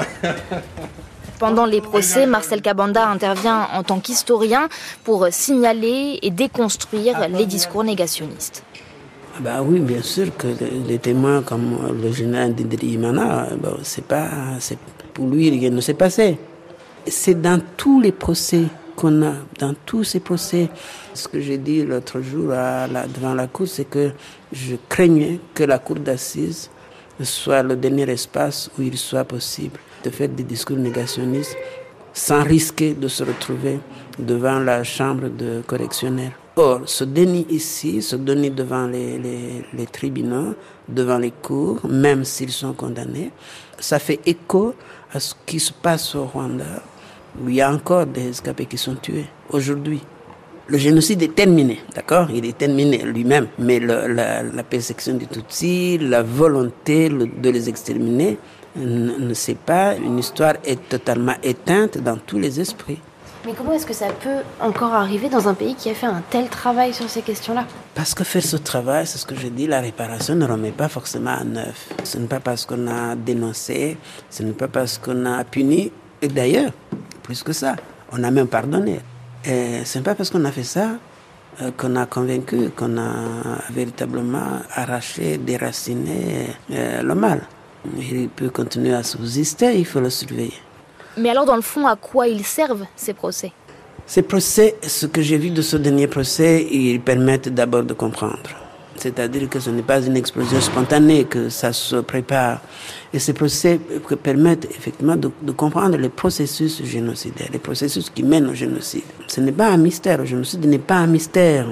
Speaker 8: Pendant les procès, Marcel Kabanda intervient en tant qu'historien pour signaler et déconstruire les discours négationnistes.
Speaker 5: Bah oui, bien sûr que les témoins comme le général Ndindi Imana, bah, c'est pas, c'est, pour lui, rien ne s'est passé. C'est dans tous les procès qu'on a, dans tous ces procès. Ce que j'ai dit l'autre jour à la, devant la cour, c'est que je craignais que la cour d'assises soit le dernier espace où il soit possible de faire des discours négationnistes sans risquer de se retrouver devant la chambre de correctionnelle. Or, ce déni ici, ce déni devant les, les, les tribunaux, devant les cours, même s'ils sont condamnés, ça fait écho à ce qui se passe au Rwanda, où il y a encore des rescapés qui sont tués aujourd'hui. Le génocide est terminé, d'accord ? Il est terminé lui-même, mais le, la, la persécution des Tutsis, la volonté de les exterminer, ne, ne c'est pas une histoire est totalement éteinte dans tous les esprits.
Speaker 10: Mais comment est-ce que ça peut encore arriver dans un pays qui a fait un tel travail sur ces questions-là ?
Speaker 5: Parce que faire ce travail, c'est ce que je dis, la réparation ne remet pas forcément à neuf. Ce n'est pas parce qu'on a dénoncé, ce n'est pas parce qu'on a puni, et d'ailleurs, plus que ça, on a même pardonné. Et ce n'est pas parce qu'on a fait ça euh, qu'on a convaincu, qu'on a véritablement arraché, déraciné euh, le mal. Il peut continuer à subsister, il faut le surveiller.
Speaker 8: Mais alors, dans le fond, à quoi ils servent, ces procès ?
Speaker 5: Ces procès, ce que j'ai vu de ce dernier procès, ils permettent d'abord de comprendre. C'est-à-dire que ce n'est pas une explosion spontanée, que ça se prépare. Et ces procès permettent effectivement de, de comprendre les processus génocidaires, les processus qui mènent au génocide. Ce n'est pas un mystère, le génocide n'est pas un mystère.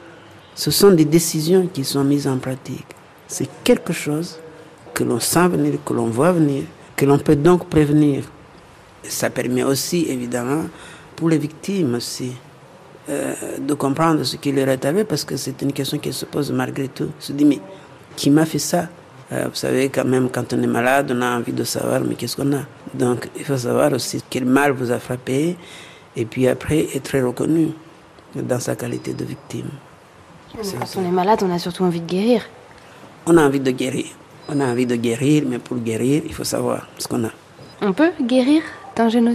Speaker 5: Ce sont des décisions qui sont mises en pratique. C'est quelque chose que l'on sent venir, que l'on voit venir, que l'on peut donc prévenir. Ça permet aussi, évidemment, pour les victimes aussi, euh, de comprendre ce qui leur est arrivé, parce que c'est une question qui se pose malgré tout. On se dit, mais qui m'a fait ça ? euh, Vous savez, quand même, quand on est malade, on a envie de savoir, mais qu'est-ce qu'on a ? Donc, il faut savoir aussi quel mal vous a frappé, et puis après, être reconnu dans sa qualité de victime.
Speaker 10: Mais quand on est malade, on a surtout envie de guérir.
Speaker 5: On a envie de guérir. On a envie de guérir, mais pour guérir, il faut savoir ce qu'on a.
Speaker 10: On peut guérir d'un génocide ?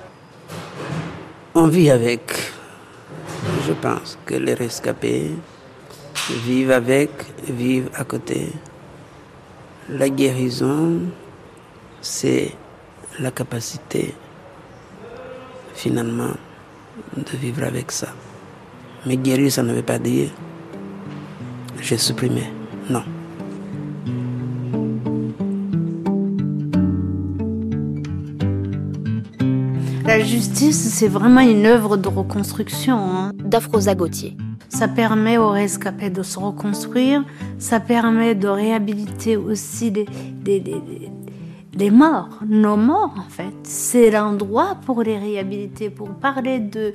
Speaker 5: On vit avec. Je pense que les rescapés vivent avec, vivent à côté. La guérison, c'est la capacité, finalement, de vivre avec ça. Mais guérir, ça ne veut pas dire j'ai supprimé. Non.
Speaker 6: La justice, c'est vraiment une œuvre de reconstruction. Hein.
Speaker 8: D'Afroza Gauthier.
Speaker 6: Ça permet aux rescapés de se reconstruire, ça permet de réhabiliter aussi les, les, les, les morts, nos morts en fait. C'est l'endroit pour les réhabiliter, pour parler de,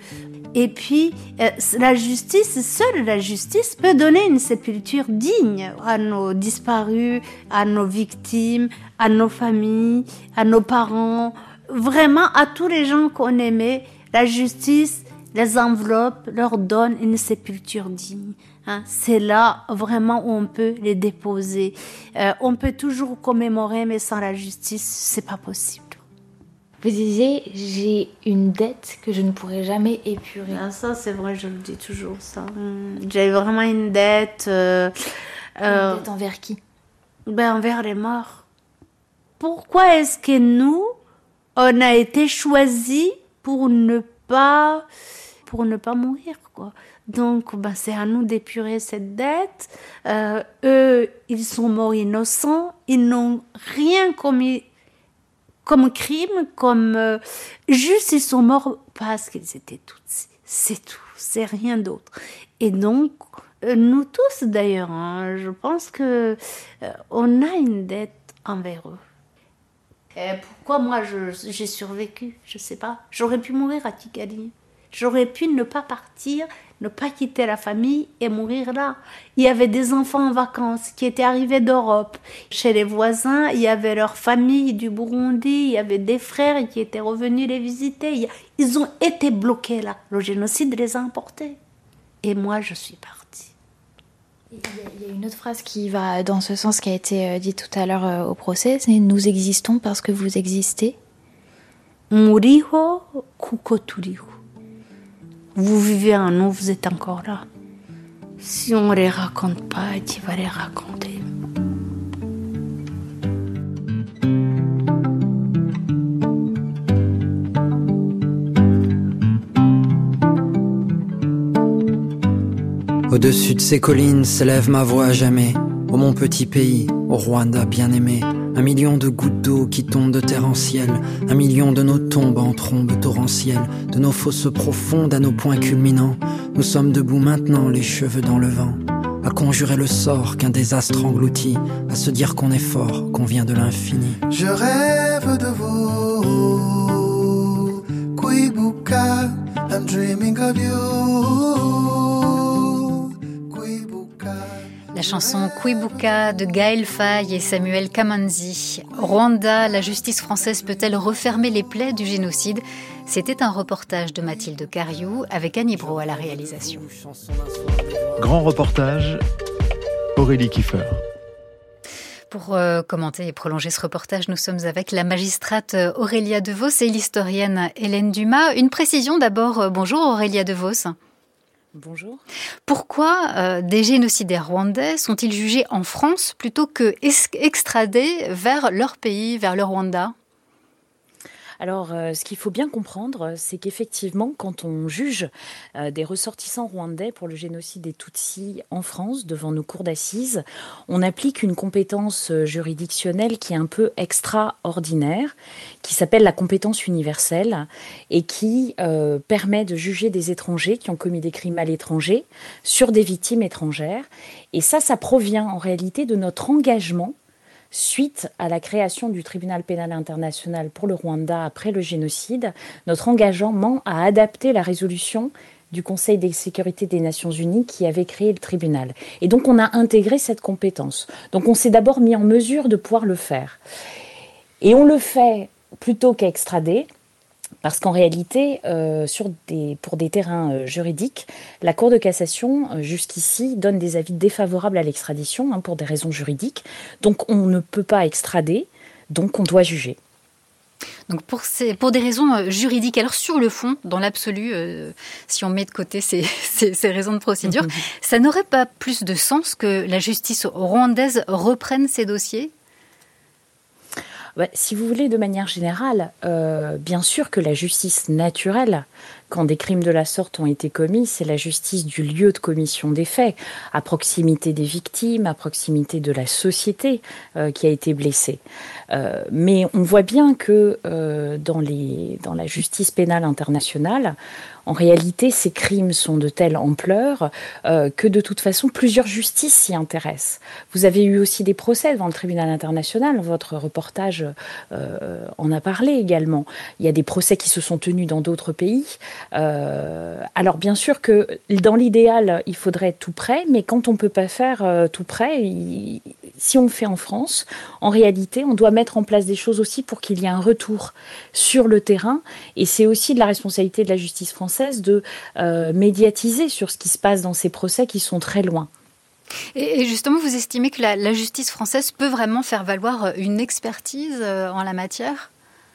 Speaker 6: Et puis, euh, la justice, seule la justice peut donner une sépulture digne à nos disparus, à nos victimes, à nos familles, à nos parents, vraiment à tous les gens qu'on aimait. La justice les enveloppe, leur donne une sépulture digne. Hein. C'est là vraiment où on peut les déposer. Euh, on peut toujours commémorer, mais sans la justice, c'est pas possible.
Speaker 8: Vous disiez, j'ai une dette que je ne pourrai jamais épurer.
Speaker 6: Ah, ça, c'est vrai, je le dis toujours, ça. J'ai vraiment une dette... Euh, euh,
Speaker 8: une dette envers qui?
Speaker 6: Ben, envers les morts. Pourquoi est-ce que nous, on a été choisis pour ne pas, pour ne pas mourir, quoi? Donc, ben, c'est à nous d'épurer cette dette. Euh, eux, ils sont morts innocents. Ils n'ont rien commis comme crime, comme... Euh, juste, ils sont morts parce qu'ils étaient Tutsis. C'est tout, c'est rien d'autre. Et donc, euh, nous tous d'ailleurs, hein, je pense que euh, on a une dette envers eux. Et pourquoi moi, je, j'ai survécu? Je sais pas. J'aurais pu mourir à Kigali. J'aurais pu ne pas partir, ne pas quitter la famille et mourir là. Il y avait des enfants en vacances qui étaient arrivés d'Europe. Chez les voisins, il y avait leur famille du Burundi, il y avait des frères qui étaient revenus les visiter. Ils ont été bloqués là. Le génocide les a emportés. Et moi, je suis partie.
Speaker 8: Il y a une autre phrase qui va dans ce sens qui a été dite tout à l'heure au procès, c'est « Nous existons parce que vous existez ».
Speaker 6: Muriho kuko turiho. Vous vivez en nous, vous êtes encore là. Si on ne les raconte pas, tu vas les raconter.
Speaker 15: Au-dessus de ces collines s'élève ma voix à jamais. Ô mon petit pays, au Rwanda bien-aimé. Un million de gouttes d'eau qui tombent de terre en ciel. Un million de nos tombes en trombes torrentielles. De nos fosses profondes à nos points culminants. Nous sommes debout maintenant, les cheveux dans le vent. À conjurer le sort qu'un désastre engloutit. À se dire qu'on est fort, qu'on vient de l'infini.
Speaker 11: Je rêve de vous, Kwibuka, I'm dreaming of you.
Speaker 7: La chanson Kwibuka de Gaël Faye et Samuel Kamanzi. Rwanda, la justice française peut-elle refermer les plaies du génocide? C'était un reportage de Mathilde Cariou avec Annie Brault à la réalisation.
Speaker 2: Grand reportage, Aurélie Kiefer.
Speaker 7: Pour euh, commenter et prolonger ce reportage, nous sommes avec la magistrate Aurélia Devos et l'historienne Hélène Dumas. Une précision d'abord. Bonjour Aurélia Devos.
Speaker 17: Bonjour.
Speaker 7: Pourquoi euh, des génocidaires rwandais sont-ils jugés en France plutôt que extradés vers leur pays, vers le Rwanda ?
Speaker 17: Alors, euh, ce qu'il faut bien comprendre, c'est qu'effectivement, quand on juge euh, des ressortissants rwandais pour le génocide des Tutsis en France, devant nos cours d'assises, on applique une compétence juridictionnelle qui est un peu extraordinaire, qui s'appelle la compétence universelle et qui euh, permet de juger des étrangers qui ont commis des crimes à l'étranger sur des victimes étrangères. Et ça, ça provient en réalité de notre engagement suite à la création du tribunal pénal international pour le Rwanda après le génocide, notre engagement à adapter la résolution du Conseil de sécurité des Nations Unies qui avait créé le tribunal. Et donc on a intégré cette compétence. Donc on s'est d'abord mis en mesure de pouvoir le faire. Et on le fait plutôt qu'extrader, parce qu'en réalité, euh, sur des, pour des terrains euh, juridiques, la Cour de cassation, euh, jusqu'ici, donne des avis défavorables à l'extradition hein, pour des raisons juridiques. Donc on ne peut pas extrader, donc on doit juger.
Speaker 7: Donc pour, ces, pour des raisons juridiques, alors sur le fond, dans l'absolu, euh, si on met de côté ces, ces, ces raisons de procédure, mmh. ça n'aurait pas plus de sens que la justice rwandaise reprenne ces dossiers ?
Speaker 17: Bah, si vous voulez, de manière générale, euh, bien sûr que la justice naturelle, quand des crimes de la sorte ont été commis, c'est la justice du lieu de commission des faits, à proximité des victimes, à proximité de la société euh, qui a été blessée. Euh, mais on voit bien que euh, dans, les, dans la justice pénale internationale, en réalité, ces crimes sont de telle ampleur euh, que de toute façon, plusieurs justices s'y intéressent. Vous avez eu aussi des procès devant le tribunal international. Votre reportage euh, en a parlé également. Il y a des procès qui se sont tenus dans d'autres pays Euh, alors bien sûr que dans l'idéal, il faudrait être tout près, mais quand on ne peut pas faire euh, tout près, il, si on le fait en France, en réalité, on doit mettre en place des choses aussi pour qu'il y ait un retour sur le terrain. Et c'est aussi de la responsabilité de la justice française de euh, médiatiser sur ce qui se passe dans ces procès qui sont très loin.
Speaker 7: Et justement, vous estimez que la, la justice française peut vraiment faire valoir une expertise euh, en la matière ?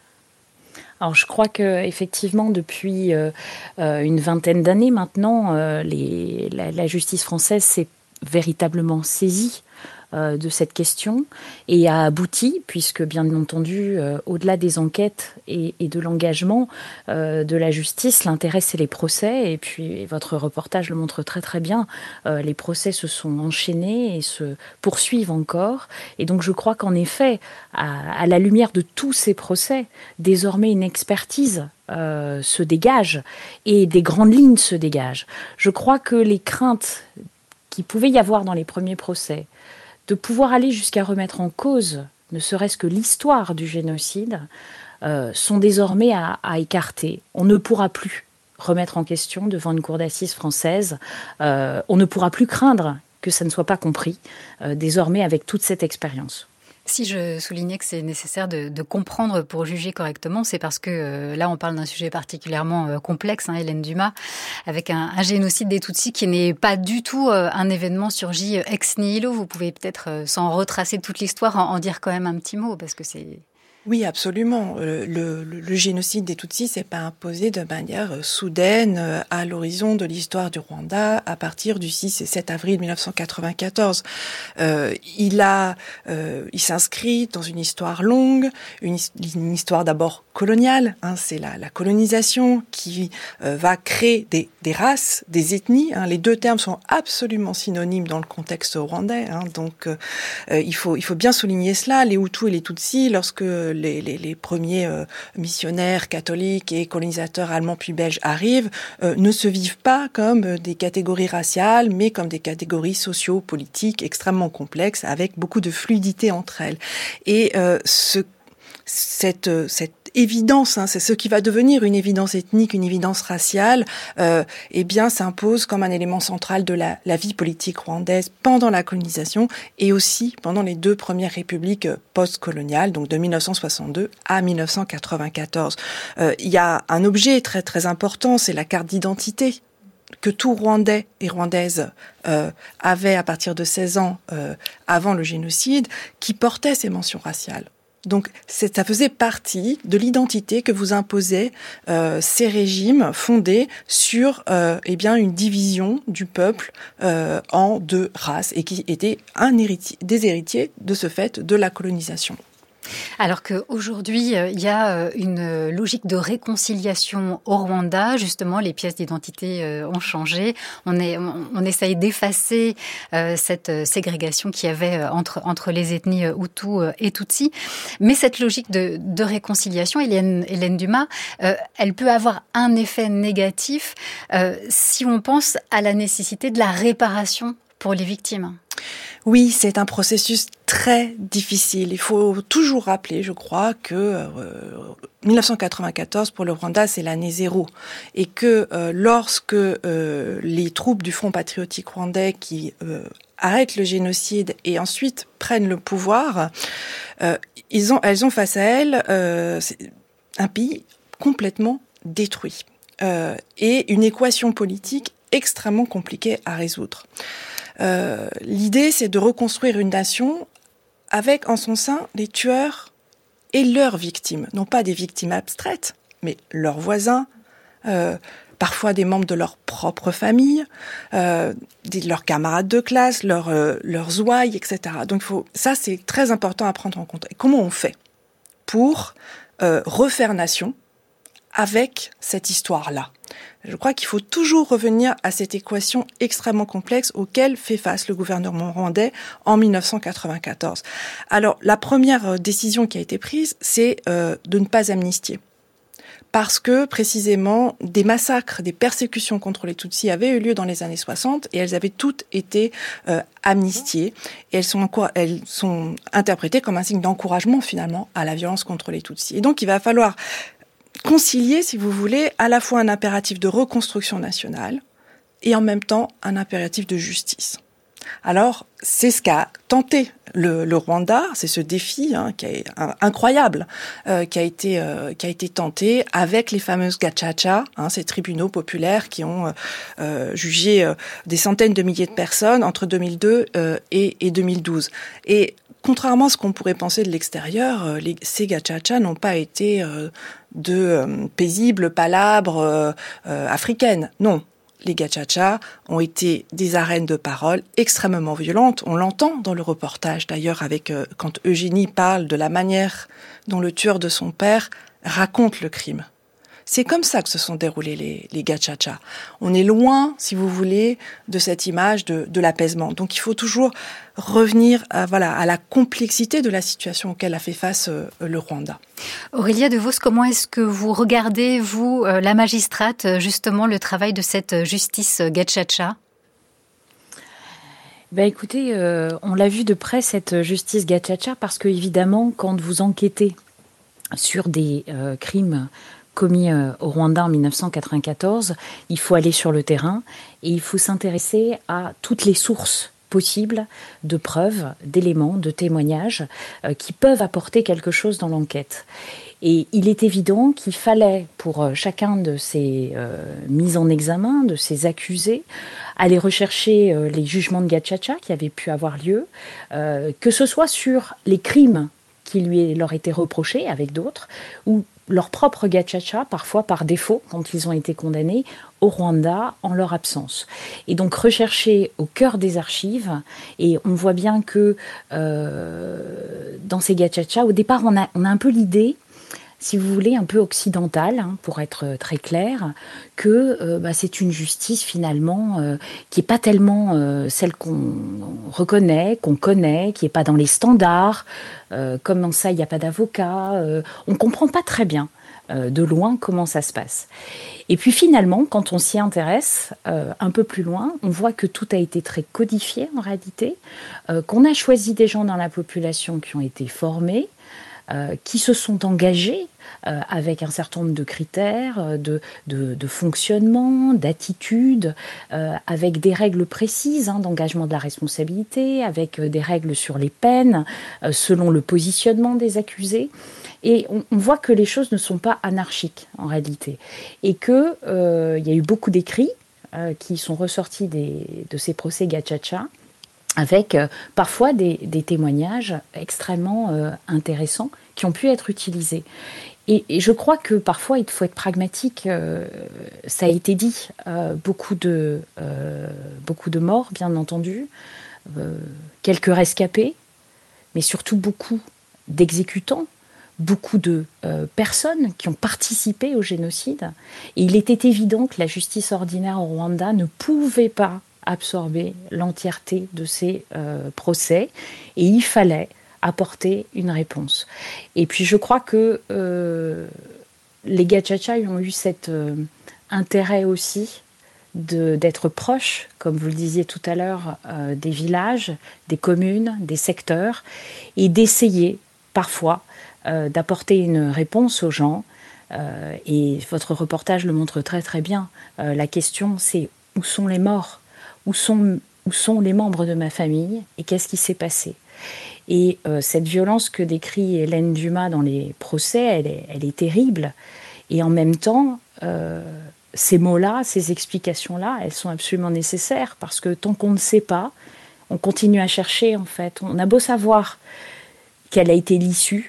Speaker 17: Alors, je crois qu'effectivement, depuis euh, une vingtaine d'années maintenant, euh, les, la, la justice française s'est véritablement saisie euh, de cette question et a abouti, puisque bien entendu, euh, au-delà des enquêtes et, et de l'engagement euh, de la justice, l'intérêt c'est les procès, et puis votre reportage le montre très très bien, euh, les procès se sont enchaînés et se poursuivent encore, et donc je crois qu'en effet, à, à la lumière de tous ces procès, désormais une expertise euh, se dégage et des grandes lignes se dégagent. Je crois que les craintes qu'il pouvait y avoir dans les premiers procès, de pouvoir aller jusqu'à remettre en cause, ne serait-ce que l'histoire du génocide, euh, sont désormais à, à écarter. On ne pourra plus remettre en question devant une cour d'assises française. Euh, on ne pourra plus craindre que ça ne soit pas compris, euh, désormais avec toute cette expérience.
Speaker 7: Si je soulignais que c'est nécessaire de, de comprendre pour juger correctement, c'est parce que euh, là, on parle d'un sujet particulièrement euh, complexe, hein, Hélène Dumas, avec un, un génocide des Tutsis qui n'est pas du tout euh, un événement surgi ex nihilo. Vous pouvez peut-être, euh, sans retracer toute l'histoire, en, en dire quand même un petit mot, parce que c'est...
Speaker 18: Oui, absolument. Le, le, le génocide des Tutsis s'est pas imposé de manière soudaine à l'horizon de l'histoire du Rwanda à partir du six et sept avril mille neuf cent quatre-vingt-quatorze. Euh, il a, euh, il s'inscrit dans une histoire longue, une, une histoire d'abord coloniale. Hein, c'est la, la colonisation qui euh, va créer des, des races, des ethnies. Hein, les deux termes sont absolument synonymes dans le contexte rwandais. Hein, donc, euh, il faut, il faut bien souligner cela. Les Hutus et les Tutsis, lorsque Les, les, les premiers euh, missionnaires catholiques et colonisateurs allemands puis belges arrivent, euh, ne se vivent pas comme euh, des catégories raciales, mais comme des catégories socio-politiques extrêmement complexes, avec beaucoup de fluidité entre elles. Et euh, ce, cette, cette évidence, hein, c'est ce qui va devenir une évidence ethnique, une évidence raciale, euh, eh bien, s'impose comme un élément central de la, la vie politique rwandaise pendant la colonisation et aussi pendant les deux premières républiques post-coloniales, donc de mille neuf cent soixante-deux à mille neuf cent quatre-vingt-quatorze. Euh, il y a un objet très très important, c'est la carte d'identité que tout Rwandais et Rwandaise euh, avait à partir de seize ans euh, avant le génocide, qui portait ces mentions raciales. Donc, c'est, ça faisait partie de l'identité que vous imposaient euh, ces régimes fondés sur euh, eh bien une division du peuple euh, en deux races et qui étaient un héritier, des héritiers de ce fait de la colonisation.
Speaker 7: Alors qu'aujourd'hui, il y a une logique de réconciliation au Rwanda. Justement, les pièces d'identité ont changé. On, est, on, on essaye d'effacer cette ségrégation qu'il y avait entre, entre les ethnies Hutus et Tutsis. Mais cette logique de, de réconciliation, Hélène, Hélène Dumas, euh, elle peut avoir un effet négatif euh, si on pense à la nécessité de la réparation pour les victimes.
Speaker 18: Oui, c'est un processus très difficile. Il faut toujours rappeler, je crois, que euh, mille neuf cent quatre-vingt-quatorze pour le Rwanda, c'est l'année zéro. Et que euh, lorsque euh, les troupes du Front patriotique rwandais qui euh, arrêtent le génocide et ensuite prennent le pouvoir, euh, ils ont, elles ont face à elles euh, un pays complètement détruit. Euh, et une équation politique extrêmement compliquée à résoudre. Euh, l'idée, c'est de reconstruire une nation avec en son sein les tueurs et leurs victimes. Non pas des victimes abstraites, mais leurs voisins, euh, parfois des membres de leur propre famille, euh, des, leurs camarades de classe, leurs, euh, leurs ouailles, et cetera. Donc, il faut, ça, c'est très important à prendre en compte. Et comment on fait pour euh, refaire nation avec cette histoire-là ? Je crois qu'il faut toujours revenir à cette équation extrêmement complexe auquel fait face le gouvernement rwandais en mille neuf cent quatre-vingt-quatorze. Alors, la première décision qui a été prise, c'est euh, de ne pas amnistier. Parce que, précisément, des massacres, des persécutions contre les Tutsis avaient eu lieu dans les années soixante et elles avaient toutes été euh, amnistiées. Et elles sont, elles sont interprétées comme un signe d'encouragement, finalement, à la violence contre les Tutsis. Et donc, il va falloir concilier, si vous voulez, à la fois un impératif de reconstruction nationale et en même temps un impératif de justice. Alors, c'est ce qu'a tenté le, le Rwanda, c'est ce défi hein, qui est euh, incroyable, euh, qui a été euh, qui a été tenté avec les fameuses gacaca, hein, ces tribunaux populaires qui ont euh, jugé euh, des centaines de milliers de personnes entre deux mille deux euh, et, et deux mille douze. Et contrairement à ce qu'on pourrait penser de l'extérieur, euh, les, ces gacaca n'ont pas été euh, de euh, paisibles palabres euh, euh, africaines, non. Les gacaca ont été des arènes de parole extrêmement violentes. On l'entend dans le reportage d'ailleurs avec euh, quand Eugénie parle de la manière dont le tueur de son père raconte le crime. C'est comme ça que se sont déroulés les, les gacaca. On est loin, si vous voulez, de cette image de, de l'apaisement. Donc il faut toujours revenir à, voilà, à la complexité de la situation auquel a fait face euh, le Rwanda.
Speaker 7: Aurélia De Vos, comment est-ce que vous regardez, vous, euh, la magistrate, justement, le travail de cette justice gacaca ?
Speaker 17: Ben écoutez, euh, on l'a vu de près, cette justice gacaca, parce que évidemment, quand vous enquêtez sur des euh, crimes commis au Rwanda en dix-neuf cent quatre-vingt-quatorze, il faut aller sur le terrain et il faut s'intéresser à toutes les sources possibles de preuves, d'éléments, de témoignages euh, qui peuvent apporter quelque chose dans l'enquête. Et il est évident qu'il fallait, pour chacun de ces euh, mises en examen, de ces accusés, aller rechercher euh, les jugements de gacaca qui avaient pu avoir lieu, euh, que ce soit sur les crimes qui lui leur étaient reprochés avec d'autres, ou leur propre gacaca, parfois par défaut, quand ils ont été condamnés au Rwanda en leur absence. Et donc rechercher au cœur des archives, et on voit bien que euh, dans ces gacaca, au départ, on a, on a un peu l'idée, si vous voulez, un peu occidentale, hein, pour être très clair, que euh, bah, c'est une justice finalement euh, qui n'est pas tellement euh, celle qu'on reconnaît, qu'on connaît, qui n'est pas dans les standards, euh, comme ça il n'y a pas d'avocat, euh, on ne comprend pas très bien euh, de loin comment ça se passe. Et puis finalement, quand on s'y intéresse euh, un peu plus loin, on voit que tout a été très codifié en réalité, euh, qu'on a choisi des gens dans la population qui ont été formés, Euh, qui se sont engagés euh, avec un certain nombre de critères, de, de, de fonctionnement, d'attitude, euh, avec des règles précises hein, d'engagement de la responsabilité, avec euh, des règles sur les peines, euh, selon le positionnement des accusés. Et on, on voit que les choses ne sont pas anarchiques en réalité. Et qu'il euh, y a eu beaucoup d'écrits euh, qui sont ressortis des, de ces procès gacaca, avec euh, parfois des, des témoignages extrêmement euh, intéressants qui ont pu être utilisés. Et, et je crois que parfois, il faut être pragmatique. Euh, ça a été dit, euh, beaucoup, de, euh, beaucoup de morts, bien entendu, euh, quelques rescapés, mais surtout beaucoup d'exécutants, beaucoup de euh, personnes qui ont participé au génocide. Et il était évident que la justice ordinaire au Rwanda ne pouvait pas absorber l'entièreté de ces euh, procès et il fallait apporter une réponse. Et puis je crois que euh, les gacaca ont eu cet euh, intérêt aussi de, d'être proches, comme vous le disiez tout à l'heure, euh, des villages, des communes, des secteurs, et d'essayer parfois euh, d'apporter une réponse aux gens. Euh, et votre reportage le montre très très bien. Euh, la question c'est où sont les morts ? Où sont, où sont les membres de ma famille et qu'est-ce qui s'est passé ? Et euh, cette violence que décrit Hélène Dumas dans les procès, elle est, elle est terrible. Et en même temps, euh, ces mots-là, ces explications-là, elles sont absolument nécessaires parce que tant qu'on ne sait pas, on continue à chercher en fait. On a beau savoir quelle a été l'issue,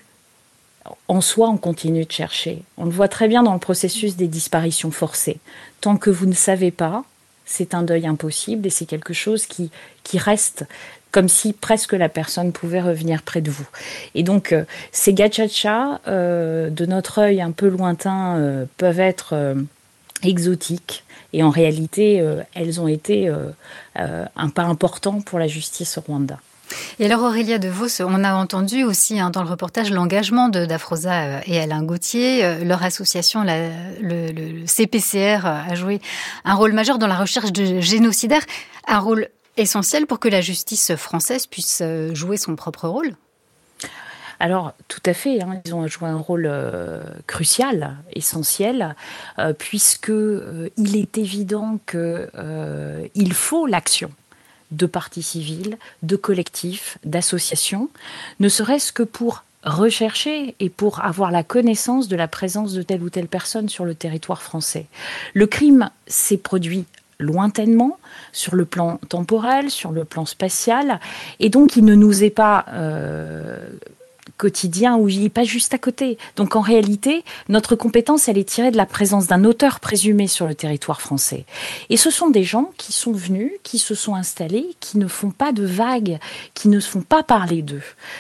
Speaker 17: en soi, on continue de chercher. On le voit très bien dans le processus des disparitions forcées. Tant que vous ne savez pas, c'est un deuil impossible et c'est quelque chose qui, qui reste comme si presque la personne pouvait revenir près de vous. Et donc, euh, ces gacaca, euh, de notre œil un peu lointain, euh, peuvent être euh, exotiques. Et en réalité, euh, elles ont été euh, euh, un pas important pour la justice au Rwanda.
Speaker 7: Et alors Aurélia De Vos, on a entendu aussi hein, dans le reportage l'engagement de d'Afroza et Alain Gauthier. Leur association, la, le, le C P C R, a joué un rôle majeur dans la recherche de génocidaires, un rôle essentiel pour que la justice française puisse jouer son propre rôle.
Speaker 17: Alors, tout à fait, hein, ils ont joué un rôle euh, crucial, essentiel, euh, puisque euh, il est évident qu'il euh, faut l'action de parties civiles, de collectifs, d'associations, ne serait-ce que pour rechercher et pour avoir la connaissance de la présence de telle ou telle personne sur le territoire français. Le crime s'est produit lointainement, sur le plan temporel, sur le plan spatial, et donc il ne nous est pas euh, quotidien ou il n'est pas juste à côté. Donc en réalité, notre compétence, elle est tirée de la présence d'un auteur présumé sur le territoire français. Et ce sont des gens qui sont venus, qui se sont installés, qui ne font pas de vagues, qui ne se font pas parler d'eux.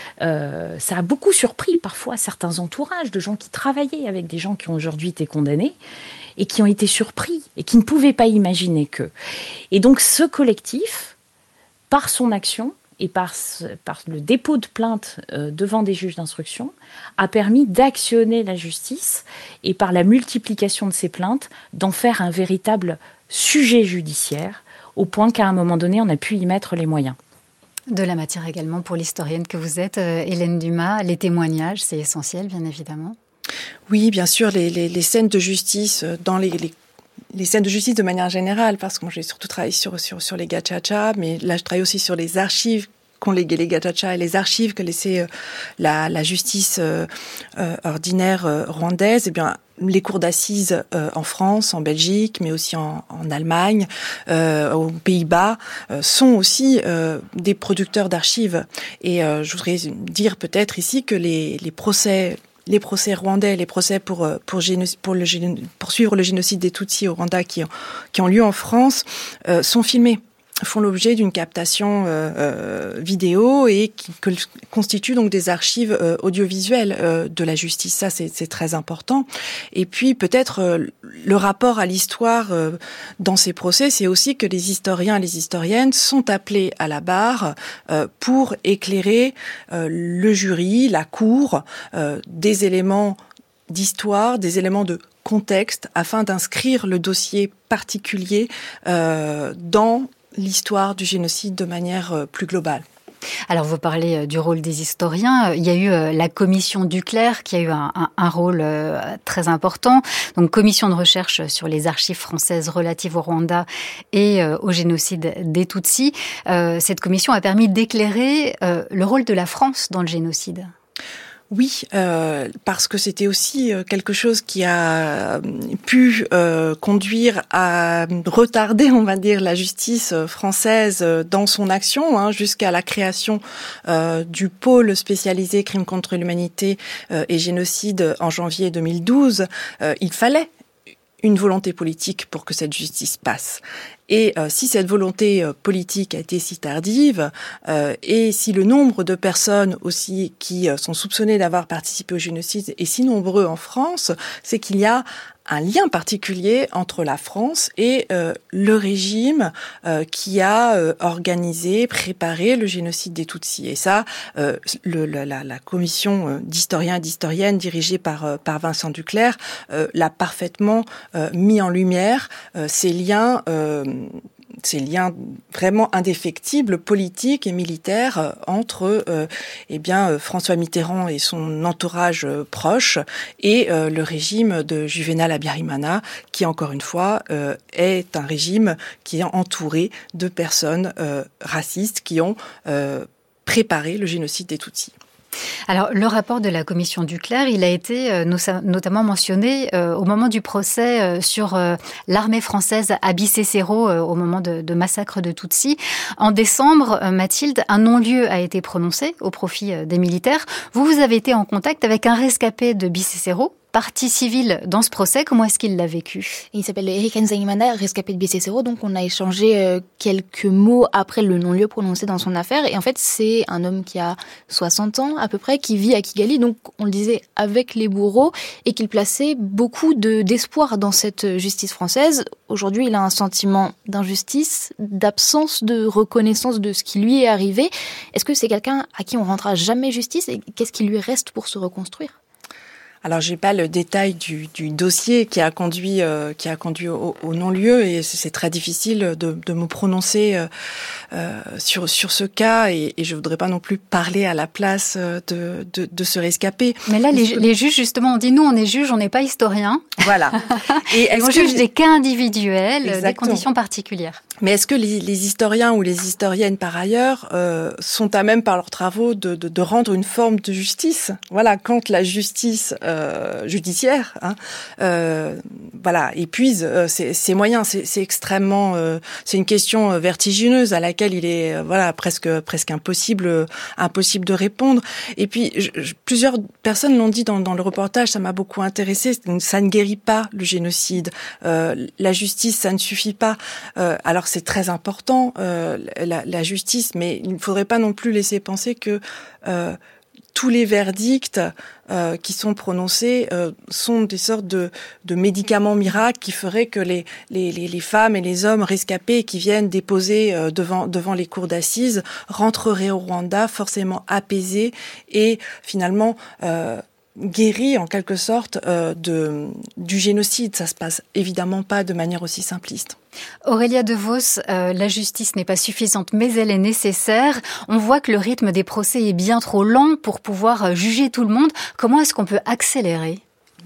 Speaker 17: Euh, ça a beaucoup surpris parfois certains entourages de gens qui travaillaient avec des gens qui ont aujourd'hui été condamnés et qui ont été surpris et qui ne pouvaient pas imaginer que. Et donc ce collectif, par son action, et par, par le dépôt de plainte euh, devant des juges d'instruction, a permis d'actionner la justice et par la multiplication de ces plaintes, d'en faire un véritable sujet judiciaire, au point qu'à un moment donné, on a pu y mettre les moyens.
Speaker 7: De la matière également pour l'historienne que vous êtes, euh, Hélène Dumas. Les témoignages, c'est essentiel, bien évidemment.
Speaker 18: Oui, bien sûr, les, les, les scènes de justice dans les... les... Les scènes de justice de manière générale, parce que moi j'ai surtout travaillé sur, sur, sur les gachacha, mais là je travaille aussi sur les archives qu'ont légué les gachacha et les archives que laissait euh, la, la justice euh, euh, ordinaire euh, rwandaise. Eh bien, les cours d'assises euh, en France, en Belgique, mais aussi en, en Allemagne, euh, aux Pays-Bas, euh, sont aussi euh, des producteurs d'archives. Et euh, je voudrais dire peut-être ici que les, les procès... Les procès rwandais, les procès pour pour, géno- pour le géno- poursuivre le génocide des Tutsis au Rwanda qui qui ont lieu en France euh, sont filmés, font l'objet d'une captation euh, euh, vidéo et qui que, constituent donc des archives euh, audiovisuelles euh, de la justice. Ça, c'est, c'est très important. Et puis peut-être euh, le rapport à l'histoire euh, dans ces procès, c'est aussi que les historiens et les historiennes sont appelés à la barre euh, pour éclairer euh, le jury, la cour, euh, des éléments d'histoire, des éléments de contexte, afin d'inscrire le dossier particulier euh, dans l'histoire du génocide de manière plus globale.
Speaker 7: Alors, vous parlez du rôle des historiens. Il y a eu la commission Duclerc qui a eu un, un, un rôle très important. Donc, commission de recherche sur les archives françaises relatives au Rwanda et au génocide des Tutsis. Euh, cette commission a permis d'éclairer euh, le rôle de la France dans le génocide.
Speaker 18: Oui, euh, parce que c'était aussi quelque chose qui a pu euh, conduire à retarder, on va dire, la justice française dans son action, hein, jusqu'à la création euh, du pôle spécialisé crimes contre l'humanité euh, et génocide en janvier deux mille douze. Euh, il fallait une volonté politique pour que cette justice passe. Et euh, si cette volonté euh, politique a été si tardive, euh, et si le nombre de personnes aussi qui euh, sont soupçonnées d'avoir participé au génocide est si nombreux en France, c'est qu'il y a un lien particulier entre la France et euh, le régime euh, qui a euh, organisé, préparé le génocide des Tutsis. Et ça, euh, le, la, la commission d'historiens et d'historiennes dirigée par, euh, par Vincent Duclerc euh, l'a parfaitement euh, mis en lumière, euh, ces liens... Euh, ces liens vraiment indéfectibles, politiques et militaires, euh, entre euh, eh bien euh, François Mitterrand et son entourage euh, proche et euh, le régime de Juvénal Habyarimana, qui encore une fois euh, est un régime qui est entouré de personnes euh, racistes qui ont euh, préparé le génocide des Tutsis.
Speaker 7: Alors, le rapport de la commission Duclerc, il a été euh, notamment mentionné euh, au moment du procès euh, sur euh, l'armée française à Bicécéro euh, au moment de, de massacre de Tutsis. En décembre, euh, Mathilde, un non-lieu a été prononcé au profit euh, des militaires. Vous, vous avez été en contact avec un rescapé de Bicécéro, partie civile dans ce procès. Comment est-ce qu'il l'a vécu?
Speaker 8: Il s'appelle Eric Nzeyimana, rescapé de Bicécéro. Donc, on a échangé euh, quelques mots après le non-lieu prononcé dans son affaire. Et en fait, c'est un homme qui a soixante ans à peu près, qui vit à Kigali. Donc, on le disait, avec les bourreaux, et qu'il plaçait beaucoup de, d'espoir dans cette justice française. Aujourd'hui, il a un sentiment d'injustice, d'absence de reconnaissance de ce qui lui est arrivé. Est-ce que c'est quelqu'un à qui on rendra jamais justice? Et qu'est-ce qui lui reste pour se reconstruire?
Speaker 18: Alors, j'ai pas le détail du, du dossier qui a conduit, euh, qui a conduit au, au non-lieu, et c'est très difficile de, de me prononcer euh, euh, sur sur ce cas, et, et je voudrais pas non plus parler à la place de de, de ce rescapé.
Speaker 7: Mais là, les, les juges justement ont dit nous, on est juges, on n'est pas historiens.
Speaker 18: Voilà.
Speaker 7: Et, et on juge les... des cas individuels, Exactement. Des conditions particulières.
Speaker 18: Mais est-ce que les, les historiens ou les historiennes, par ailleurs, euh, sont à même, par leurs travaux, de, de, de rendre une forme de justice ? Voilà, quand la justice euh, judiciaire, hein, euh, voilà, épuise euh, ses, ses moyens, c'est, c'est extrêmement, euh, c'est une question vertigineuse à laquelle il est, euh, voilà, presque, presque impossible, euh, impossible de répondre. Et puis, je, je, plusieurs personnes l'ont dit dans, dans le reportage, ça m'a beaucoup intéressé. Ça ne guérit pas le génocide, euh, la justice, ça ne suffit pas. Euh, alors c'est très important, euh, la, la justice, mais il ne faudrait pas non plus laisser penser que euh, tous les verdicts euh, qui sont prononcés euh, sont des sortes de, de médicaments miracles qui feraient que les, les, les, les femmes et les hommes rescapés qui viennent déposer euh, devant, devant les cours d'assises rentreraient au Rwanda forcément apaisés et finalement euh, guéris en quelque sorte euh, de, du génocide. Ça se passe évidemment pas de manière aussi simpliste.
Speaker 7: Aurélia De Vos, euh, la justice n'est pas suffisante, mais elle est nécessaire. On voit que le rythme des procès est bien trop lent pour pouvoir juger tout le monde. Comment est-ce qu'on peut accélérer ?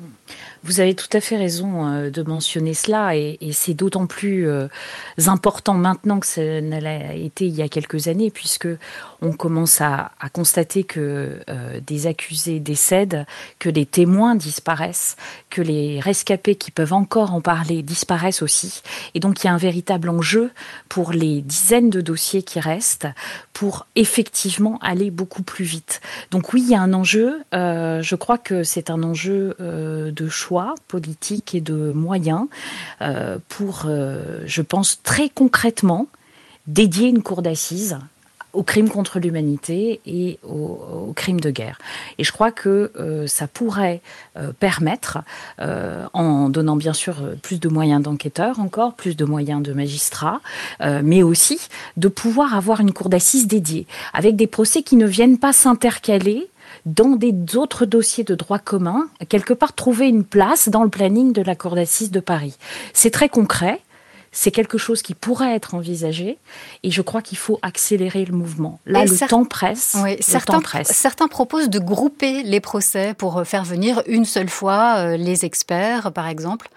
Speaker 17: Vous avez tout à fait raison euh, de mentionner cela, et, et c'est d'autant plus euh, important maintenant que ça ne l'a été il y a quelques années, puisque on commence à, à constater que euh, des accusés décèdent, que les témoins disparaissent, que les rescapés qui peuvent encore en parler disparaissent aussi. Et donc il y a un véritable enjeu pour les dizaines de dossiers qui restent, pour effectivement aller beaucoup plus vite. Donc oui, il y a un enjeu. Euh, je crois que c'est un enjeu euh, de choix politique et de moyens euh, pour, euh, je pense très concrètement, dédier une cour d'assises aux crimes contre l'humanité et aux, aux crimes de guerre. Et je crois que euh, ça pourrait euh, permettre, euh, en donnant bien sûr plus de moyens d'enquêteurs encore, plus de moyens de magistrats, euh, mais aussi de pouvoir avoir une cour d'assises dédiée, avec des procès qui ne viennent pas s'intercaler dans des autres dossiers de droit commun, quelque part trouver une place dans le planning de la cour d'assises de Paris. C'est très concret. C'est quelque chose qui pourrait être envisagé, et je crois qu'il faut accélérer le mouvement. Là, et le, cer- temps presse,
Speaker 7: oui,
Speaker 17: le
Speaker 7: certains,
Speaker 17: temps presse.
Speaker 7: Certains proposent de grouper les procès pour faire venir une seule fois euh, les experts, par exemple.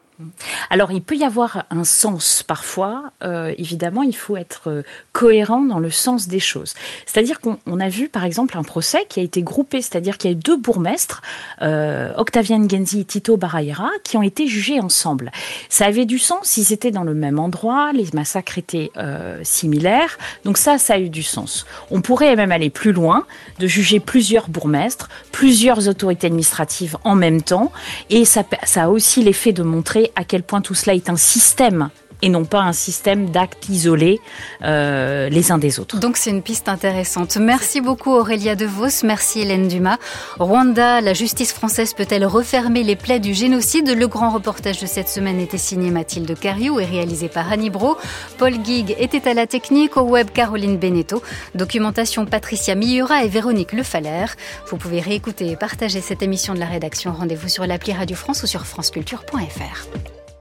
Speaker 17: Alors, il peut y avoir un sens parfois. Euh, évidemment, il faut être euh, cohérent dans le sens des choses. C'est-à-dire qu'on on a vu, par exemple, un procès qui a été groupé. C'est-à-dire qu'il y a eu deux bourgmestres, euh, Octavien Ngenzi et Tito Barreira, qui ont été jugés ensemble. Ça avait du sens, ils étaient dans le même endroit, les massacres étaient euh, similaires. Donc ça, ça a eu du sens. On pourrait même aller plus loin, de juger plusieurs bourgmestres, plusieurs autorités administratives en même temps. Et ça, ça a aussi l'effet de montrer à quel point tout cela est un système et non pas un système d'actes isolés euh, les uns des autres.
Speaker 7: Donc c'est une piste intéressante. Merci beaucoup Aurélia De Vos, merci Hélène Dumas. Rwanda, la justice française peut-elle refermer les plaies du génocide ? Le grand reportage de cette semaine était signé Mathilde Cariou et réalisé par Annie Brault. Paul Guigues était à la technique, au web Caroline Beneteau. Documentation Patricia Miura et Véronique Lefalaire. Vous pouvez réécouter et partager cette émission de la rédaction. Rendez-vous sur l'appli Radio France ou sur franceculture point f r.